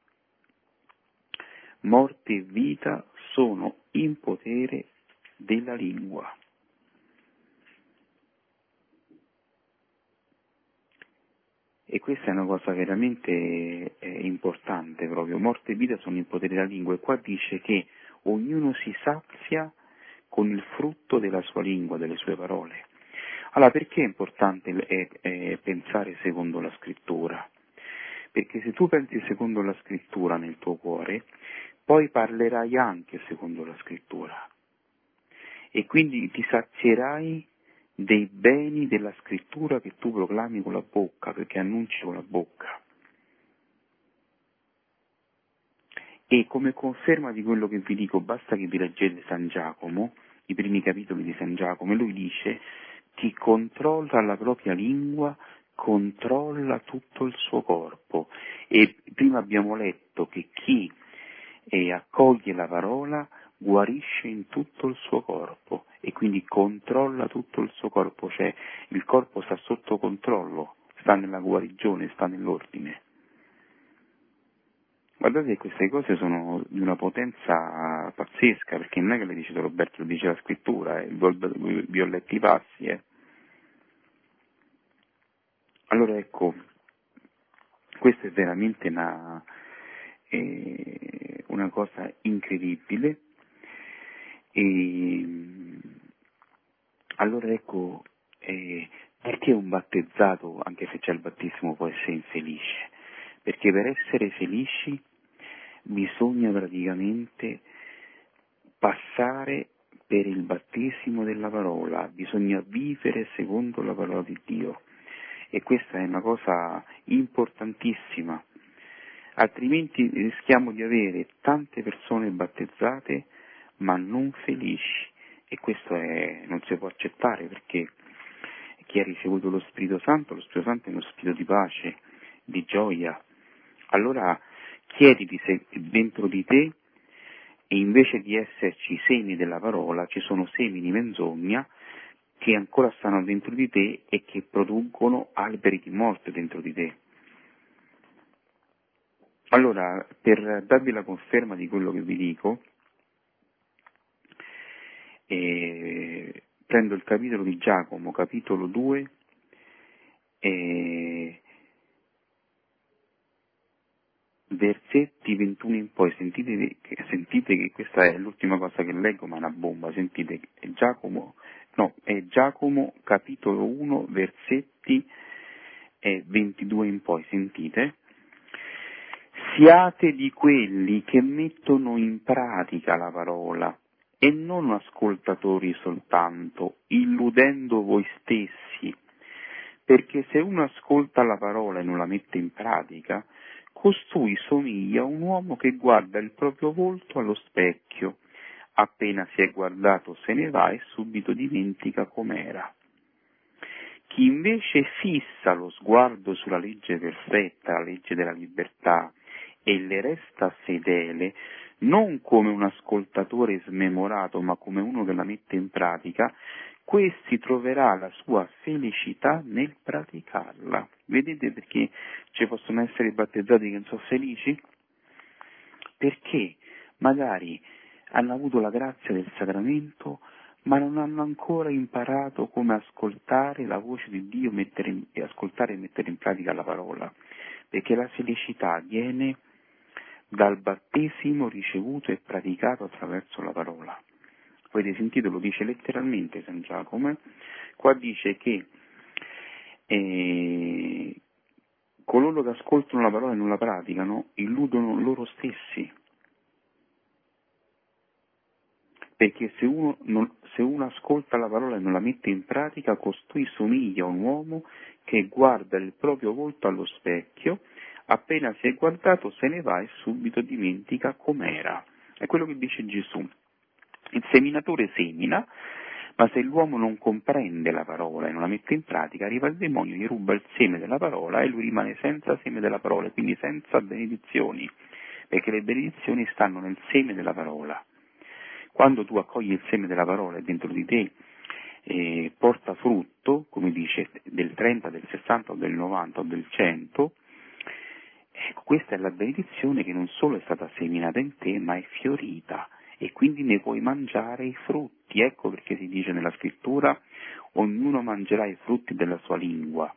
Morte e vita sono in potere della lingua. E questa è una cosa veramente importante proprio. Morte e vita sono in potere della lingua, e qua dice che ognuno si sazia con il frutto della sua lingua, delle sue parole. Allora, perché è importante pensare secondo la scrittura? Perché se tu pensi secondo la scrittura nel tuo cuore, poi parlerai anche secondo la scrittura. E quindi ti sazierai dei beni della scrittura che tu proclami con la bocca, perché annunci con la bocca. E come conferma di quello che vi dico, basta che vi leggete San Giacomo, i primi capitoli di San Giacomo, e lui dice: chi controlla la propria lingua controlla tutto il suo corpo. E prima abbiamo letto che chi accoglie la parola guarisce in tutto il suo corpo, e quindi controlla tutto il suo corpo, cioè il corpo sta sotto controllo, sta nella guarigione, sta nell'ordine. Guardate che queste cose sono di una potenza pazzesca, perché non è che le dice Roberto, lo dice la scrittura, vi ho letti i passi. Allora ecco, questa è veramente una cosa incredibile. Allora ecco, perché un battezzato, anche se c'è il battesimo, può essere infelice? Perché per essere felici bisogna praticamente passare per il battesimo della parola, bisogna vivere secondo la parola di Dio, e questa è una cosa importantissima, altrimenti rischiamo di avere tante persone battezzate ma non felici, e questo non si può accettare, perché chi ha ricevuto lo Spirito Santo è uno spirito di pace, di gioia. Allora chiediti se dentro di te, e invece di esserci i semi della parola, ci sono semi di menzogna che ancora stanno dentro di te e che producono alberi di morte dentro di te. Allora, per darvi la conferma di quello che vi dico, prendo il capitolo di Giacomo, capitolo 2, versetti 21 in poi. Sentite che questa è l'ultima cosa che leggo, ma è una bomba. Sentite, è Giacomo capitolo 1, versetti 22 in poi. Sentite: siate di quelli che mettono in pratica la parola, e non ascoltatori soltanto, illudendo voi stessi, perché se uno ascolta la parola e non la mette in pratica, costui somiglia a un uomo che guarda il proprio volto allo specchio, appena si è guardato se ne va e subito dimentica com'era. Chi invece fissa lo sguardo sulla legge perfetta, la legge della libertà, e le resta fedele, non come un ascoltatore smemorato, ma come uno che la mette in pratica, questi troverà la sua felicità nel praticarla. Vedete perché ci possono essere battezzati che non sono felici? Perché magari hanno avuto la grazia del sacramento, ma non hanno ancora imparato come ascoltare la voce di Dio, ascoltare e mettere in pratica la parola, perché la felicità viene dal battesimo ricevuto e praticato attraverso la parola. Avete sentito, lo dice letteralmente San Giacomo, qua dice che coloro che ascoltano la parola e non la praticano illudono loro stessi, perché se uno ascolta la parola e non la mette in pratica, costui somiglia a un uomo che guarda il proprio volto allo specchio, appena si è guardato se ne va e subito dimentica com'era. È quello che dice Gesù. Il seminatore semina, Ma se l'uomo non comprende la parola e non la mette in pratica, arriva il demonio, gli ruba il seme della parola e lui rimane senza seme della parola, e quindi senza benedizioni, perché le benedizioni stanno nel seme della parola. Quando tu accogli il seme della parola e dentro di te porta frutto, come dice, del 30, del 60 o del 90 o del 100, ecco, questa è la benedizione che non solo è stata seminata in te, ma è fiorita, e quindi ne puoi mangiare i frutti. Ecco perché si dice nella scrittura: ognuno mangerà i frutti della sua lingua.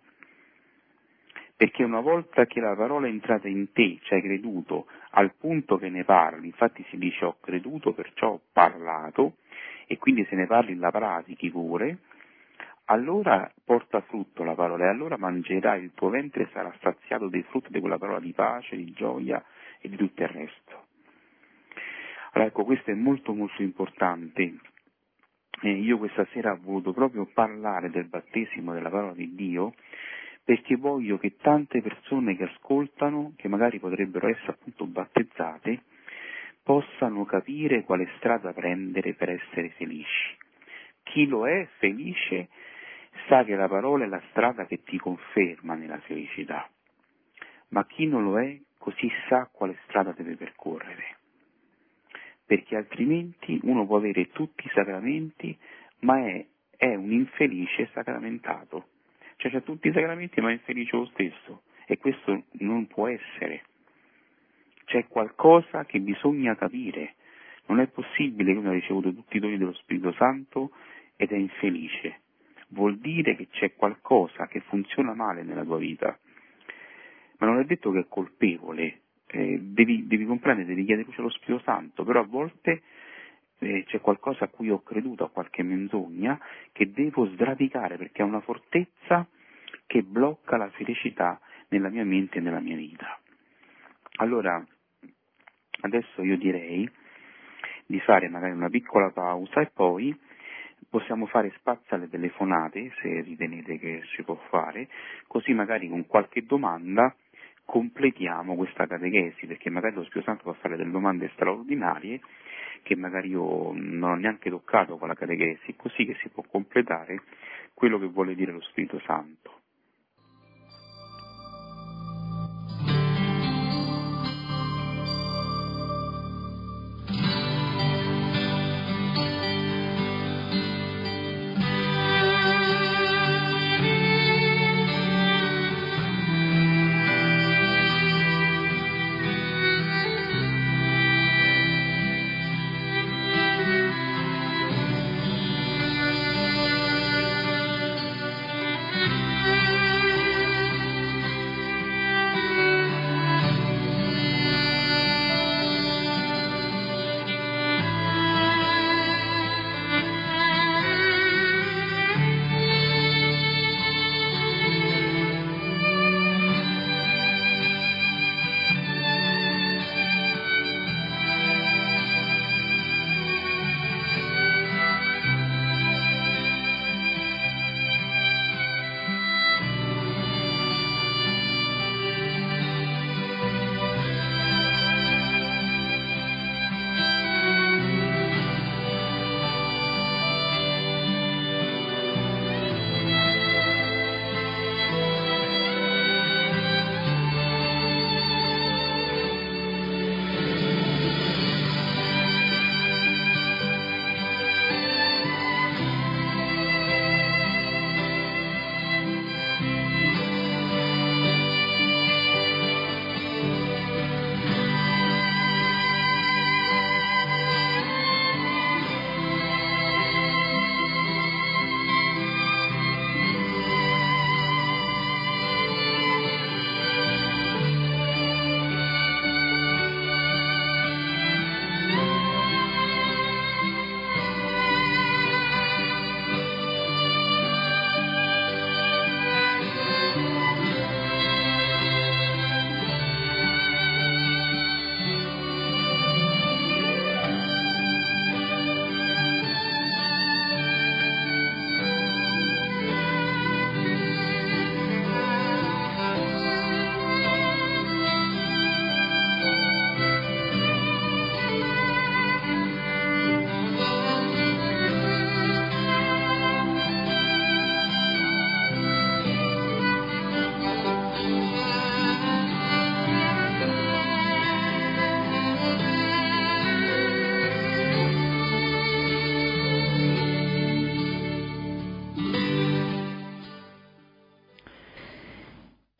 Perché una volta che la parola è entrata in te, ci hai creduto, al punto che ne parli, infatti si dice ho creduto perciò ho parlato, e quindi se ne parli la pratichi pure, allora porta frutto la parola, e allora mangerai, il tuo ventre sarà saziato dei frutti di quella parola di pace, di gioia e di tutto il resto. Allora ecco, questo è molto molto importante. Io questa sera ho voluto proprio parlare del battesimo della parola di Dio, perché voglio che tante persone che ascoltano, che magari potrebbero essere appunto battezzate, possano capire quale strada prendere per essere felici. Chi lo è felice sa che la parola è la strada che ti conferma nella felicità, ma chi non lo è così sa quale strada deve percorrere, perché altrimenti uno può avere tutti i sacramenti ma è un infelice sacramentato, cioè c'ha tutti i sacramenti ma è infelice lo stesso, e questo non può essere. C'è qualcosa che bisogna capire. Non è possibile che uno ha ricevuto tutti i doni dello Spirito Santo ed è infelice. Vuol dire che c'è qualcosa che funziona male nella tua vita. Ma non è detto che è colpevole. Devi comprendere, devi chiedere luce allo Spirito Santo, però a volte c'è qualcosa a cui ho creduto, a qualche menzogna, che devo sradicare, perché è una fortezza che blocca la felicità nella mia mente e nella mia vita. Allora, adesso io direi di fare magari una piccola pausa e poi possiamo fare spazio alle telefonate, se ritenete che si può fare, così magari con qualche domanda completiamo questa catechesi, perché magari lo Spirito Santo può fare delle domande straordinarie che magari io non ho neanche toccato con la catechesi, così che si può completare quello che vuole dire lo Spirito Santo.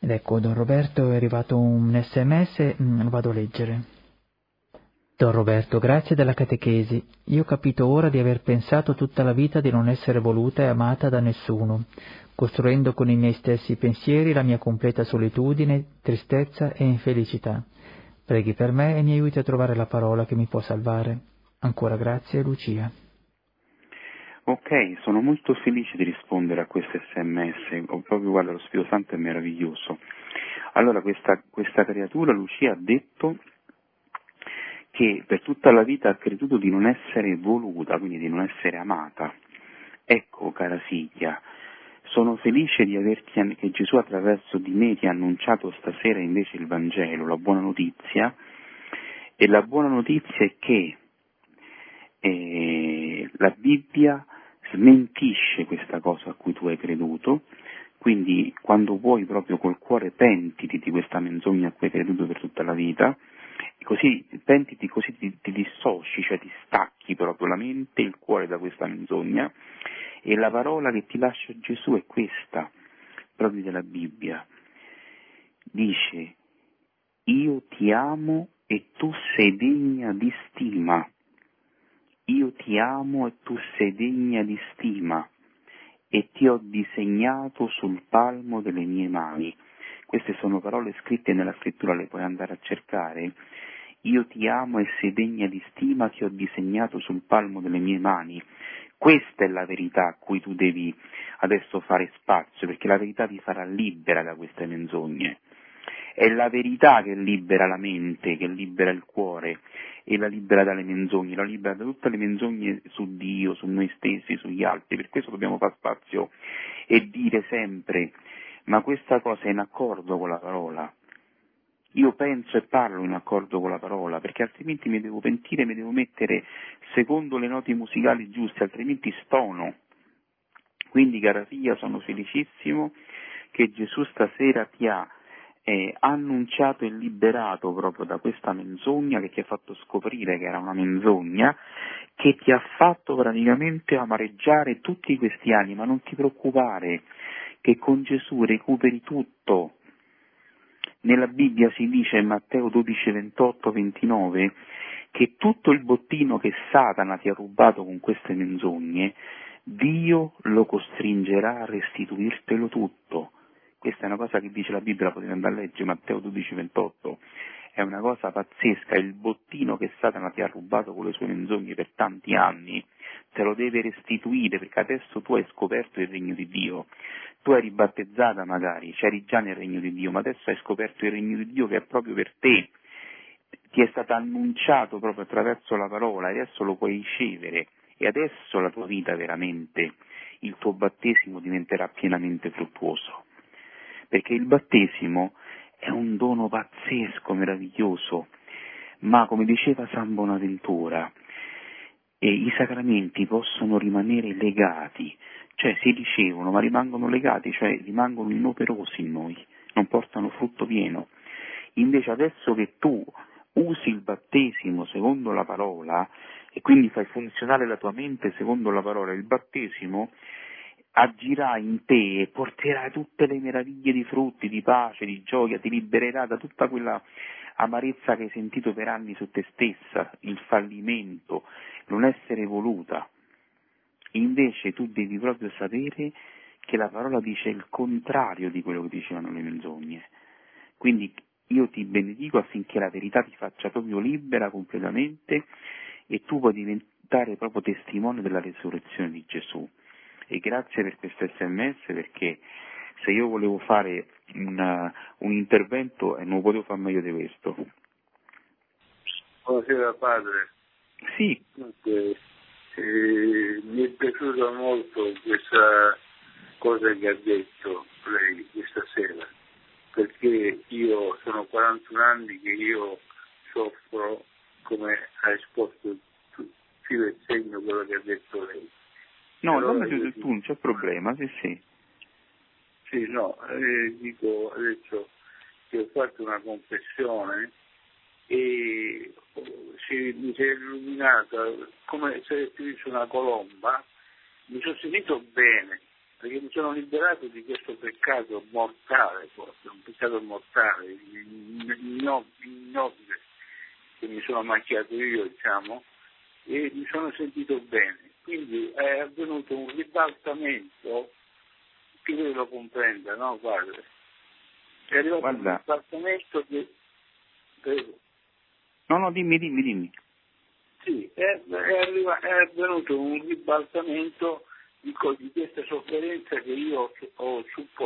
Ed ecco, Don Roberto, è arrivato un SMS, lo vado a leggere. Don Roberto, grazie della catechesi. Io ho capito ora di aver pensato tutta la vita di non essere voluta e amata da nessuno, costruendo con i miei stessi pensieri la mia completa solitudine, tristezza e infelicità. Preghi per me e mi aiuti a trovare la parola che mi può salvare. Ancora grazie, Lucia. Ok, sono molto felice di rispondere a questo SMS, proprio guarda, lo Spirito Santo è meraviglioso. Allora, questa creatura, Lucia, ha detto che per tutta la vita ha creduto di non essere voluta, quindi di non essere amata. Ecco, cara figlia, sono felice che Gesù attraverso di me ti ha annunciato stasera invece il Vangelo, la buona notizia, e la buona notizia è che la Bibbia smentisce questa cosa a cui tu hai creduto, quindi quando vuoi proprio col cuore pentiti di questa menzogna a cui hai creduto per tutta la vita, così pentiti, così ti dissoci, cioè ti stacchi proprio la mente e il cuore da questa menzogna, e la parola che ti lascia Gesù è questa, proprio della Bibbia. Dice: io ti amo e tu sei degna di stima. Io ti amo e tu sei degna di stima, e ti ho disegnato sul palmo delle mie mani. Queste sono parole scritte nella scrittura, le puoi andare a cercare. Io ti amo e sei degna di stima, ti ho disegnato sul palmo delle mie mani. Questa è la verità a cui tu devi adesso fare spazio, perché la verità ti farà libera da queste menzogne. È la verità che libera la mente, che libera il cuore, e la libera dalle menzogne, la libera da tutte le menzogne su Dio, su noi stessi, sugli altri. Per questo dobbiamo fare spazio e dire sempre: ma questa cosa è in accordo con la parola? Io penso e parlo in accordo con la parola, perché altrimenti mi devo pentire, mi devo mettere secondo le note musicali giuste, altrimenti stono. Quindi, cara figlia, sono felicissimo che Gesù stasera ti ha annunciato e liberato proprio da questa menzogna, che ti ha fatto scoprire che era una menzogna, che ti ha fatto praticamente amareggiare tutti questi anni. Ma non ti preoccupare, che con Gesù recuperi tutto. Nella Bibbia si dice in Matteo 12, 28, 29 che tutto il bottino che Satana ti ha rubato con queste menzogne, Dio lo costringerà a restituirtelo tutto. Questa è una cosa che dice la Bibbia, la potete andare a leggere, Matteo 12, 28. È una cosa pazzesca, il bottino che Satana ti ha rubato con le sue menzogne per tanti anni, te lo deve restituire, perché adesso tu hai scoperto il regno di Dio. Tu eri battezzata magari, c'eri già nel regno di Dio, ma adesso hai scoperto il regno di Dio che è proprio per te. Ti è stato annunciato proprio attraverso la parola, e adesso lo puoi ricevere, e adesso la tua vita veramente, il tuo battesimo diventerà pienamente fruttuoso. Perché il battesimo è un dono pazzesco, meraviglioso, ma come diceva San Bonaventura, i sacramenti possono rimanere legati, cioè si ricevono ma rimangono legati, cioè rimangono inoperosi in noi, non portano frutto pieno. Invece adesso che tu usi il battesimo secondo la parola, e quindi fai funzionare la tua mente secondo la parola, il battesimo agirà in te e porterà tutte le meraviglie di frutti, di pace, di gioia, ti libererà da tutta quella amarezza che hai sentito per anni su te stessa, il fallimento, non essere voluta. Invece tu devi proprio sapere che la parola dice il contrario di quello che dicevano le menzogne. Quindi io ti benedico affinché la verità ti faccia proprio libera completamente, e tu puoi diventare proprio testimone della resurrezione di Gesù. E grazie per questo SMS, perché se io volevo fare un intervento non potevo fare meglio di questo. Buonasera padre. Sì. Dunque, mi è piaciuta molto questa cosa che ha detto lei questa sera, perché io sono 41 anni che io soffro, come ha esposto filo e segno quello che ha detto lei. No, allora non tu, non c'è problema, sì. Sì, no, dico adesso che ho fatto una confessione e mi si è illuminata come se avessi visto una colomba, mi sono sentito bene, perché mi sono liberato di questo peccato mortale, forse, un peccato mortale, ignobile, che mi sono macchiato io, diciamo, e mi sono sentito bene. Quindi è avvenuto un ribaltamento, che voi lo comprenda, no, padre? È arrivato un ribaltamento che... Prego. No, dimmi. Sì, è avvenuto un ribaltamento di questa sofferenza che io ho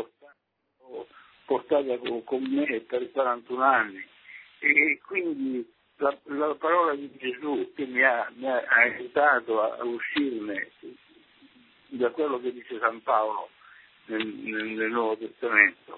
portata con me per 41 anni. E quindi la parola di Gesù che mi ha aiutato a uscirne da quello che dice San Paolo nel Nuovo Testamento.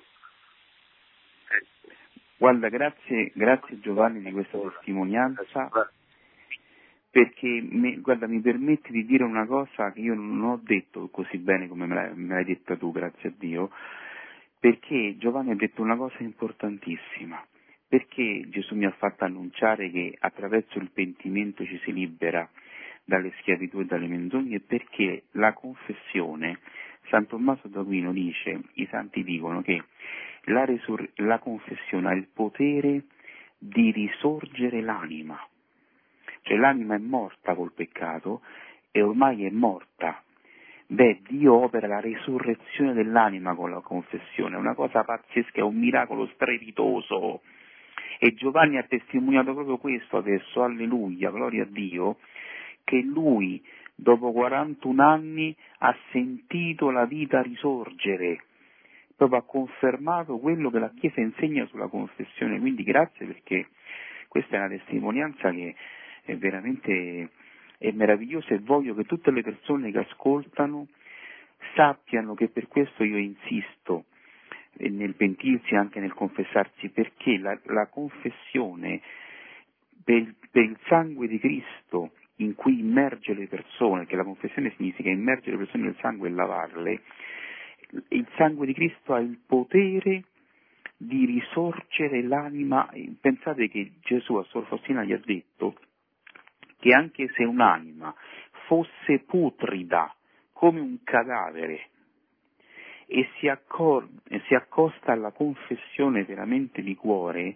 Guarda, grazie Giovanni di questa testimonianza, perché mi permetti di dire una cosa che io non ho detto così bene come me l'hai detta tu, grazie a Dio, perché Giovanni ha detto una cosa importantissima, perché Gesù mi ha fatto annunciare che attraverso il pentimento ci si libera dalle schiavitù e dalle menzogne, perché la confessione, San Tommaso d'Aquino dice, i santi dicono che la confessione ha il potere di risorgere l'anima, cioè l'anima è morta col peccato e ormai è morta. Dio opera la risurrezione dell'anima con la confessione, è una cosa pazzesca, è un miracolo strepitoso. E Giovanni ha testimoniato proprio questo adesso, alleluia, gloria a Dio, che lui dopo 41 anni ha sentito la vita risorgere, proprio ha confermato quello che la Chiesa insegna sulla confessione, quindi grazie, perché questa è una testimonianza che è veramente meravigliosa, e voglio che tutte le persone che ascoltano sappiano che per questo io insisto nel pentirsi e anche nel confessarsi, perché la confessione per il sangue di Cristo in cui immerge le persone, che la confessione significa immergere le persone nel sangue e lavarle, il sangue di Cristo ha il potere di risorgere l'anima. Pensate che Gesù a Sor Faustina gli ha detto che anche se un'anima fosse putrida come un cadavere e si accosta alla confessione veramente di cuore,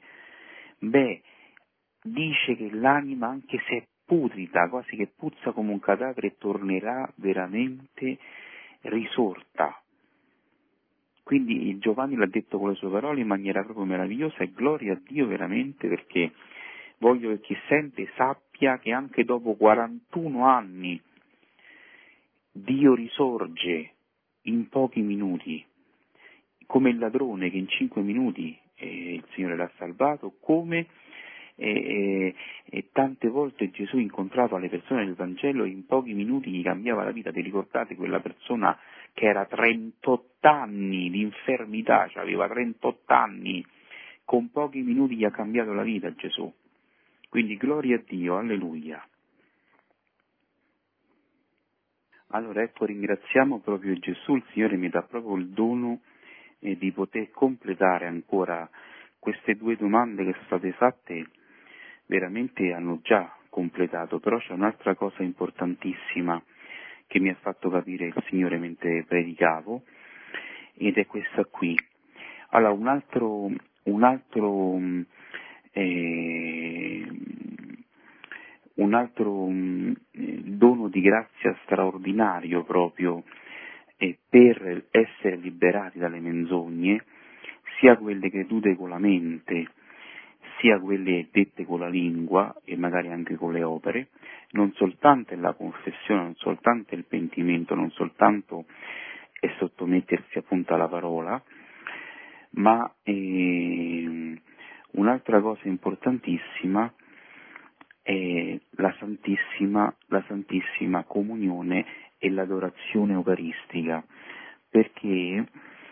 dice che l'anima, anche se è putrida, quasi che puzza come un cadavere, tornerà veramente risorta. Quindi Giovanni l'ha detto con le sue parole in maniera proprio meravigliosa, e gloria a Dio veramente, perché voglio che chi sente sappia che anche dopo 41 anni Dio risorge in pochi minuti, come il ladrone che in 5 minuti il Signore l'ha salvato, come tante volte Gesù incontrava le persone del Vangelo e in pochi minuti gli cambiava la vita. Vi ricordate quella persona che era 38 anni di infermità, cioè aveva 38 anni, con pochi minuti gli ha cambiato la vita Gesù. Quindi gloria a Dio, alleluia. Allora ecco, ringraziamo proprio Gesù, il Signore mi dà proprio il dono di poter completare ancora queste 2 domande che sono state fatte, veramente hanno già completato, però c'è un'altra cosa importantissima che mi ha fatto capire il Signore mentre predicavo, ed è questa qui. Allora, un altro dono di grazia straordinario proprio per essere liberati dalle menzogne, sia quelle credute con la mente, sia quelle dette con la lingua e magari anche con le opere, non soltanto è la confessione, non soltanto è il pentimento, non soltanto è sottomettersi appunto alla parola, ma un'altra cosa importantissima è la Santissima Comunione e l'adorazione eucaristica, perché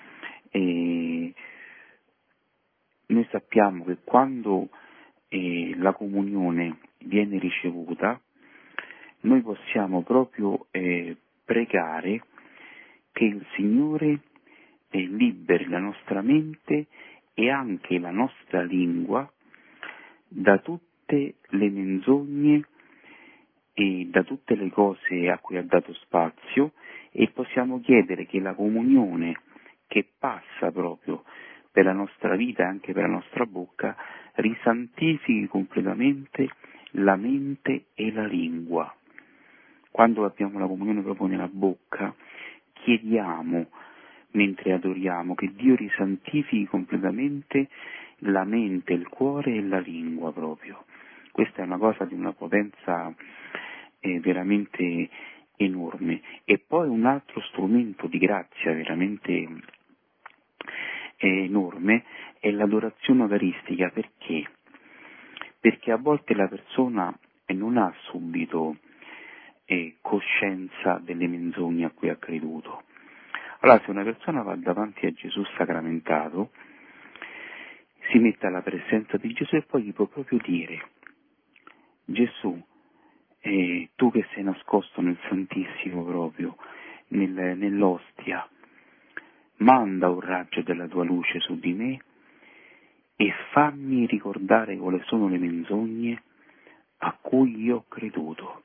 noi sappiamo che quando la comunione viene ricevuta, noi possiamo proprio pregare che il Signore liberi la nostra mente e anche la nostra lingua da tutte le menzogne e da tutte le cose a cui ha dato spazio, e possiamo chiedere che la comunione che passa proprio per la nostra vita e anche per la nostra bocca risantifichi completamente la mente e la lingua. Quando abbiamo la comunione proprio nella bocca, chiediamo, mentre adoriamo, che Dio risantifichi completamente la mente, il cuore e la lingua proprio. Questa è una cosa di una potenza veramente enorme. E poi un altro strumento di grazia veramente enorme è l'adorazione eucaristica. Perché? Perché a volte la persona non ha subito coscienza delle menzogne a cui ha creduto. Allora, se una persona va davanti a Gesù sacramentato, si mette alla presenza di Gesù e poi gli può proprio dire: Gesù, tu che sei nascosto nel Santissimo proprio, nell'ostia, manda un raggio della tua luce su di me e fammi ricordare quali sono le menzogne a cui io ho creduto.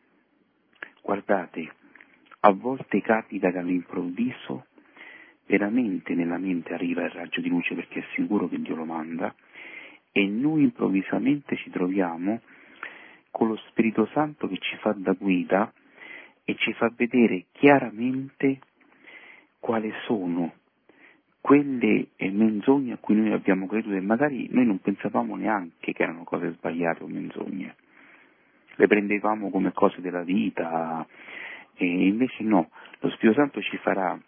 Guardate, a volte capita che all'improvviso veramente nella mente arriva il raggio di luce, perché è sicuro che Dio lo manda, e noi improvvisamente ci troviamo con lo Spirito Santo che ci fa da guida e ci fa vedere chiaramente quali sono quelle menzogne a cui noi abbiamo creduto e magari noi non pensavamo neanche che erano cose sbagliate o menzogne. Le prendevamo come cose della vita, e invece no, lo Spirito Santo ci farà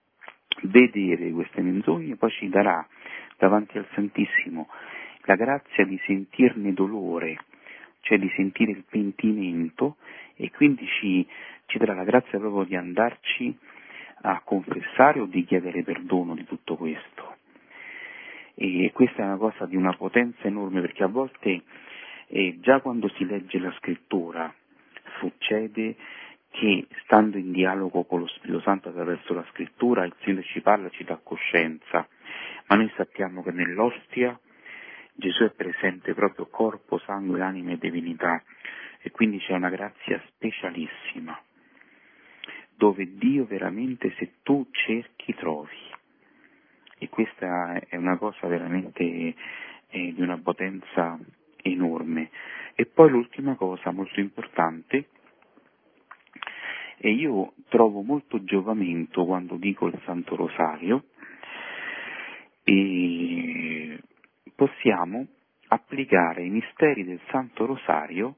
vedere queste menzogne, poi ci darà davanti al Santissimo la grazia di sentirne dolore, cioè di sentire il pentimento, e quindi ci darà la grazia proprio di andarci a confessare o di chiedere perdono di tutto questo. E questa è una cosa di una potenza enorme, perché a volte già quando si legge la scrittura succede che, stando in dialogo con lo Spirito Santo attraverso la scrittura, il Signore ci parla e ci dà coscienza, ma noi sappiamo che nell'ostia Gesù è presente proprio corpo, sangue, anima e divinità, e quindi c'è una grazia specialissima, dove Dio veramente, se tu cerchi, trovi. E questa è una cosa veramente di una potenza enorme. E poi l'ultima cosa molto importante, e io trovo molto giovamento quando dico il Santo Rosario, e possiamo applicare i misteri del Santo Rosario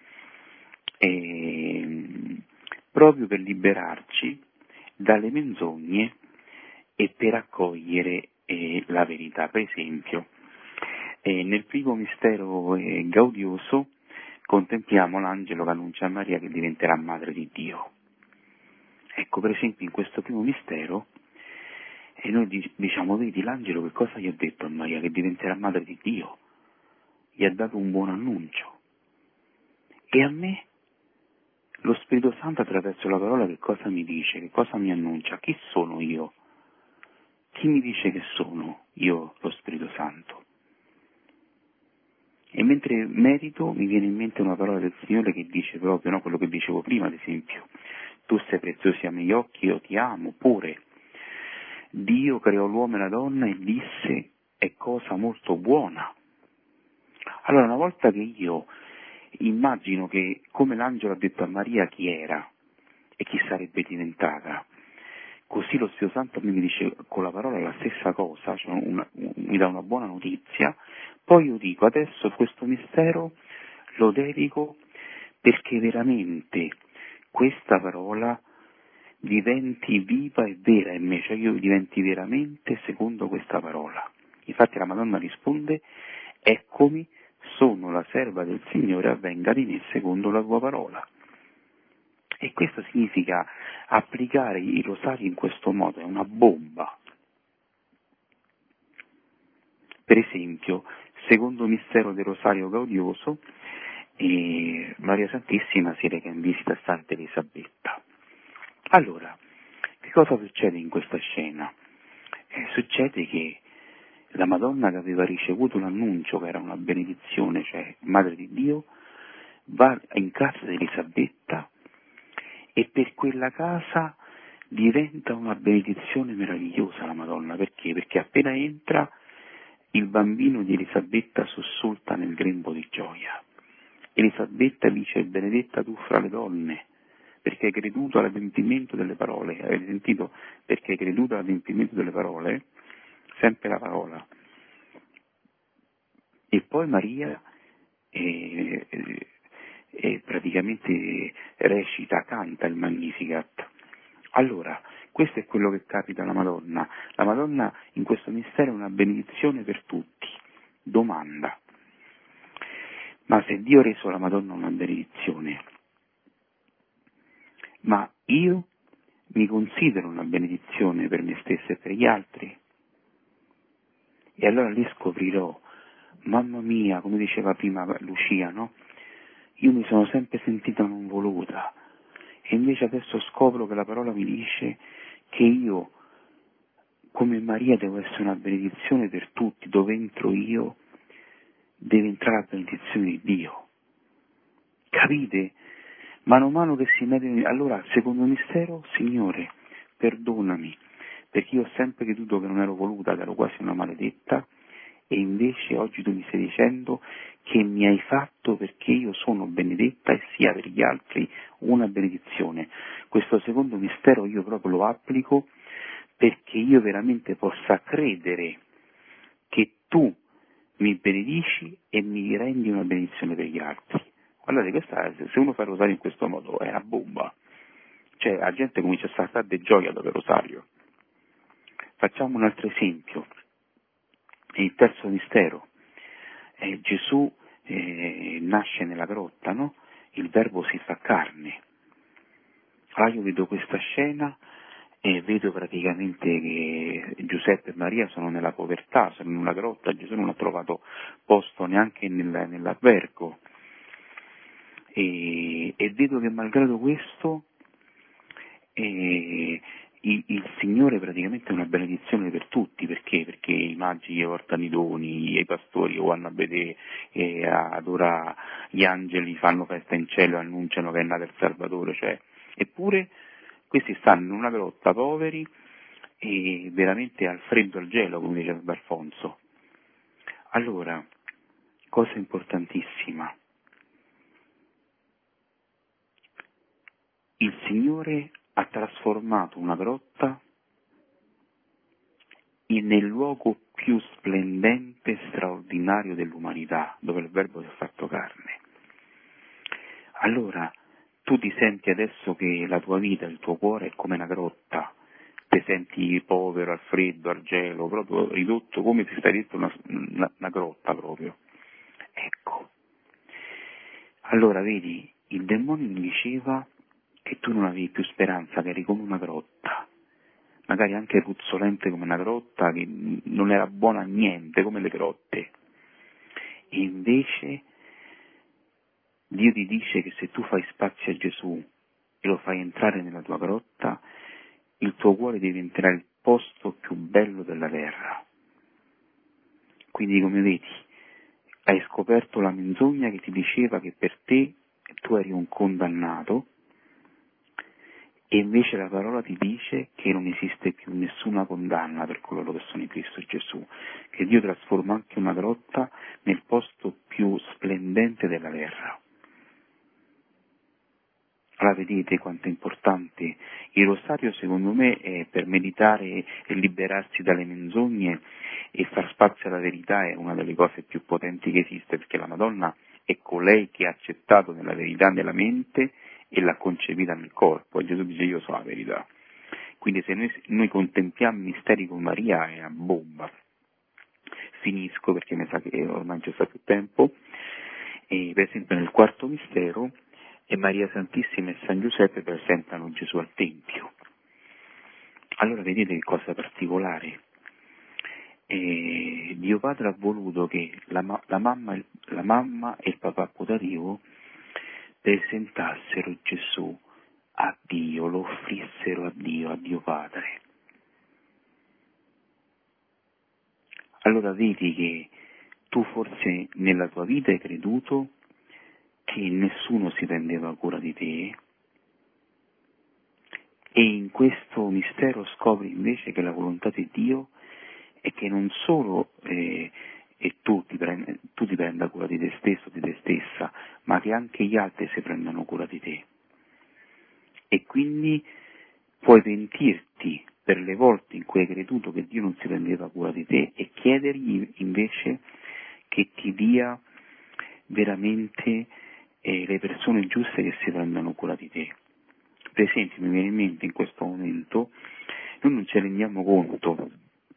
proprio per liberarci dalle menzogne e per accogliere la verità. Per esempio, nel primo mistero gaudioso contempliamo l'angelo che annuncia a Maria che diventerà madre di Dio. Ecco, per esempio, in questo primo mistero noi diciamo: vedi, l'angelo che cosa gli ha detto a Maria? Che diventerà madre di Dio. Gli ha dato un buon annuncio. E a me lo Spirito Santo attraverso la parola che cosa mi dice? Che cosa mi annuncia? Chi sono io? Chi mi dice che sono io, lo Spirito Santo? E mentre medito mi viene in mente una parola del Signore che dice proprio, no, quello che dicevo prima, ad esempio: tu sei prezioso ai miei occhi, io ti amo. Oppure Dio creò l'uomo e la donna e disse: è cosa molto buona. Allora, una volta che io immagino che, come l'angelo ha detto a Maria chi era e chi sarebbe diventata, così lo Spirito Santo a me mi dice con la parola la stessa cosa, cioè mi dà una buona notizia, poi io dico: adesso questo mistero lo dedico perché veramente questa parola diventi viva e vera in me, cioè io diventi veramente secondo questa parola. Infatti la Madonna risponde: eccomi, sono la serva del Signore, avvenga di me secondo la tua parola. E questo significa applicare i rosari in questo modo, è una bomba. Per esempio, secondo mistero del Rosario Gaudioso, Maria Santissima si reca in visita a Santa Elisabetta. Allora, che cosa succede in questa scena? Succede che la Madonna, che aveva ricevuto un annuncio che era una benedizione, cioè Madre di Dio, va in casa di Elisabetta e per quella casa diventa una benedizione meravigliosa la Madonna. Perché? Perché appena entra il bambino di Elisabetta sussulta nel grembo di gioia. Elisabetta dice: benedetta tu fra le donne, perché hai creduto all'adempimento delle parole. Avete sentito? Perché hai creduto all'adempimento delle parole, sempre la parola. E poi Maria praticamente recita, canta il Magnificat. Allora, questo è quello che capita alla Madonna. La Madonna in questo mistero è una benedizione per tutti. Domanda: ma se Dio ha reso la Madonna una benedizione, ma io mi considero una benedizione per me stesso e per gli altri? E allora lì scoprirò, mamma mia, come diceva prima Lucia, no? Io mi sono sempre sentita non voluta, e invece adesso scopro che la parola mi dice che io, come Maria, devo essere una benedizione per tutti. Dove entro io, deve entrare la benedizione di Dio. Capite? Mano a mano che si mette. Allora, secondo mistero, Signore, perdonami, perché io ho sempre creduto che non ero voluta, che ero quasi una maledetta, e invece oggi tu mi stai dicendo che mi hai fatto perché io sono benedetta e sia per gli altri una benedizione. Questo secondo mistero io proprio lo applico perché io veramente possa credere che tu mi benedici e mi rendi una benedizione per gli altri. Guardate, questa, se uno fa il rosario in questo modo è una bomba, cioè la gente comincia a saltare di gioia dopo il rosario. Facciamo un altro esempio, il terzo mistero. Gesù nasce nella grotta, no? Il Verbo si fa carne. Allora io vedo questa scena e vedo praticamente che Giuseppe e Maria sono nella povertà, sono in una grotta, Gesù non ha trovato posto neanche nell'albergo. E vedo che malgrado questo il Signore praticamente è una benedizione per tutti. Perché? Perché i magi gli portano i doni, i pastori vanno a vedere, adorare, gli angeli fanno festa in cielo e annunciano che è nato il Salvatore, cioè. Eppure questi stanno in una grotta poveri e veramente al freddo e al gelo, come diceva Alfonso. Allora, cosa importantissima, il Signore ha trasformato una grotta nel luogo più splendente e straordinario dell'umanità, dove il Verbo si è fatto carne. Allora, tu ti senti adesso che la tua vita, il tuo cuore è come una grotta, ti senti povero, al freddo, al gelo, proprio ridotto, come se stai dentro una grotta proprio. Ecco. Allora, vedi, il demonio mi diceva che tu non avevi più speranza, che eri come una grotta, magari anche puzzolente come una grotta, che non era buona a niente, come le grotte. E invece Dio ti dice che se tu fai spazio a Gesù e lo fai entrare nella tua grotta, il tuo cuore diventerà il posto più bello della terra. Quindi, come vedi, hai scoperto la menzogna che ti diceva che per te tu eri un condannato, e invece la parola ti dice che non esiste più nessuna condanna per coloro che sono in Cristo Gesù, che Dio trasforma anche una grotta nel posto più splendente della terra. Allora vedete quanto è importante. Il rosario, secondo me, è per meditare e liberarsi dalle menzogne e far spazio alla verità, è una delle cose più potenti che esiste, perché la Madonna è colei che ha accettato nella verità nella mente e l'ha concepita nel corpo, e Gesù dice: io sono la verità. Quindi se noi contempliamo i misteri con Maria è una bomba. Finisco perché mi sa che ormai non c'è stato più tempo. E per esempio nel quarto mistero Maria Santissima e San Giuseppe presentano Gesù al Tempio. Allora vedete che cosa particolare. Dio Padre ha voluto che la mamma e il papà putativo presentassero Gesù a Dio, lo offrissero a Dio Padre. Allora vedi che tu forse nella tua vita hai creduto che nessuno si prendeva cura di te, E in questo mistero scopri invece che la volontà di Dio è che non solo tu ti prenda cura di te stesso, di te stessa, ma che anche gli altri si prendano cura di te. E quindi puoi pentirti per le volte in cui hai creduto che Dio non si prendeva cura di te e chiedergli invece che ti dia veramente le persone giuste che si prendano cura di te. Per esempio, mi viene in mente in questo momento, noi non ci rendiamo conto,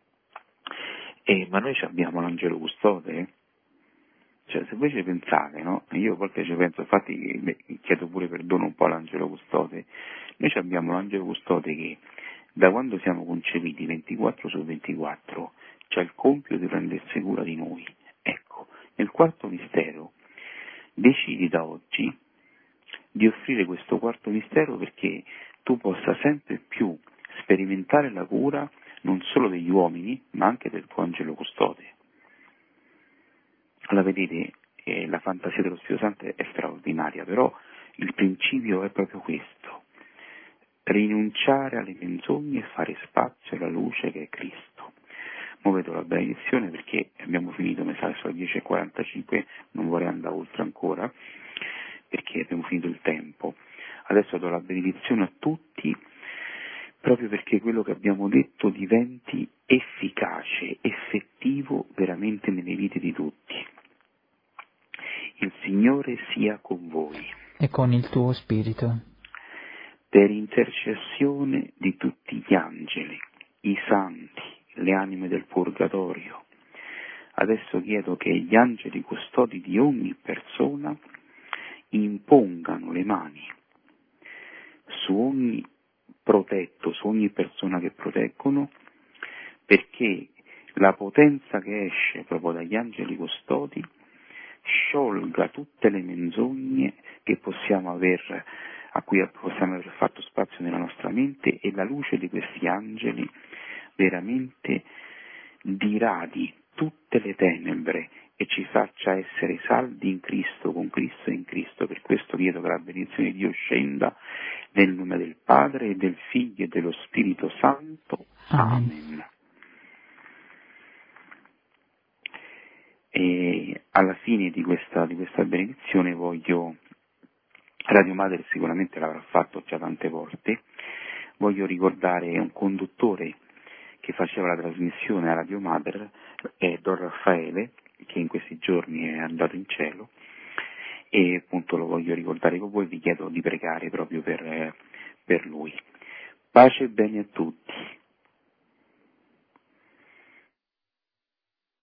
ma noi abbiamo l'angelo custode, cioè se voi ci pensate, no? Io a volte ci penso, infatti chiedo pure perdono un po' all'angelo custode, noi abbiamo l'angelo custode che da quando siamo concepiti 24 su 24 c'ha il compito di prendersi cura di noi. Ecco, nel quarto mistero decidi da oggi di offrire questo quarto mistero perché tu possa sempre più sperimentare la cura non solo degli uomini, ma anche del tuo angelo custode. Allora vedete, la fantasia dello Spirito Santo è straordinaria, però il principio è proprio questo: rinunciare alle menzogne e fare spazio alla luce che è Cristo. Ora vedo la benedizione perché abbiamo finito, mi sa, sono 10:45, non vorrei andare oltre ancora, perché abbiamo finito il tempo. Adesso do la benedizione a tutti, proprio perché quello che abbiamo detto diventi efficace, effettivo veramente nelle vite di tutti. Il Signore sia con voi. E con il tuo spirito. Per intercessione di tutti gli angeli, i santi, le anime del purgatorio, adesso chiedo che gli angeli custodi di ogni persona impongano le mani su ogni protetto, su ogni persona che proteggono, perché la potenza che esce proprio dagli angeli custodi sciolga tutte le menzogne che possiamo aver, a cui possiamo aver fatto spazio nella nostra mente, e la luce di questi angeli veramente diradi tutte le tenebre e ci faccia essere saldi in Cristo, con Cristo e in Cristo. Per questo chiedo che la benedizione di Dio scenda nel nome del Padre, e del Figlio e dello Spirito Santo. Amen. E alla fine di questa benedizione Radio Mater sicuramente l'avrà fatto già tante volte, voglio ricordare un conduttore che faceva la trasmissione a Radio Mater, è Don Raffaele, che in questi giorni è andato in cielo, e appunto lo voglio ricordare con voi, vi chiedo di pregare proprio per lui. Pace e bene a tutti.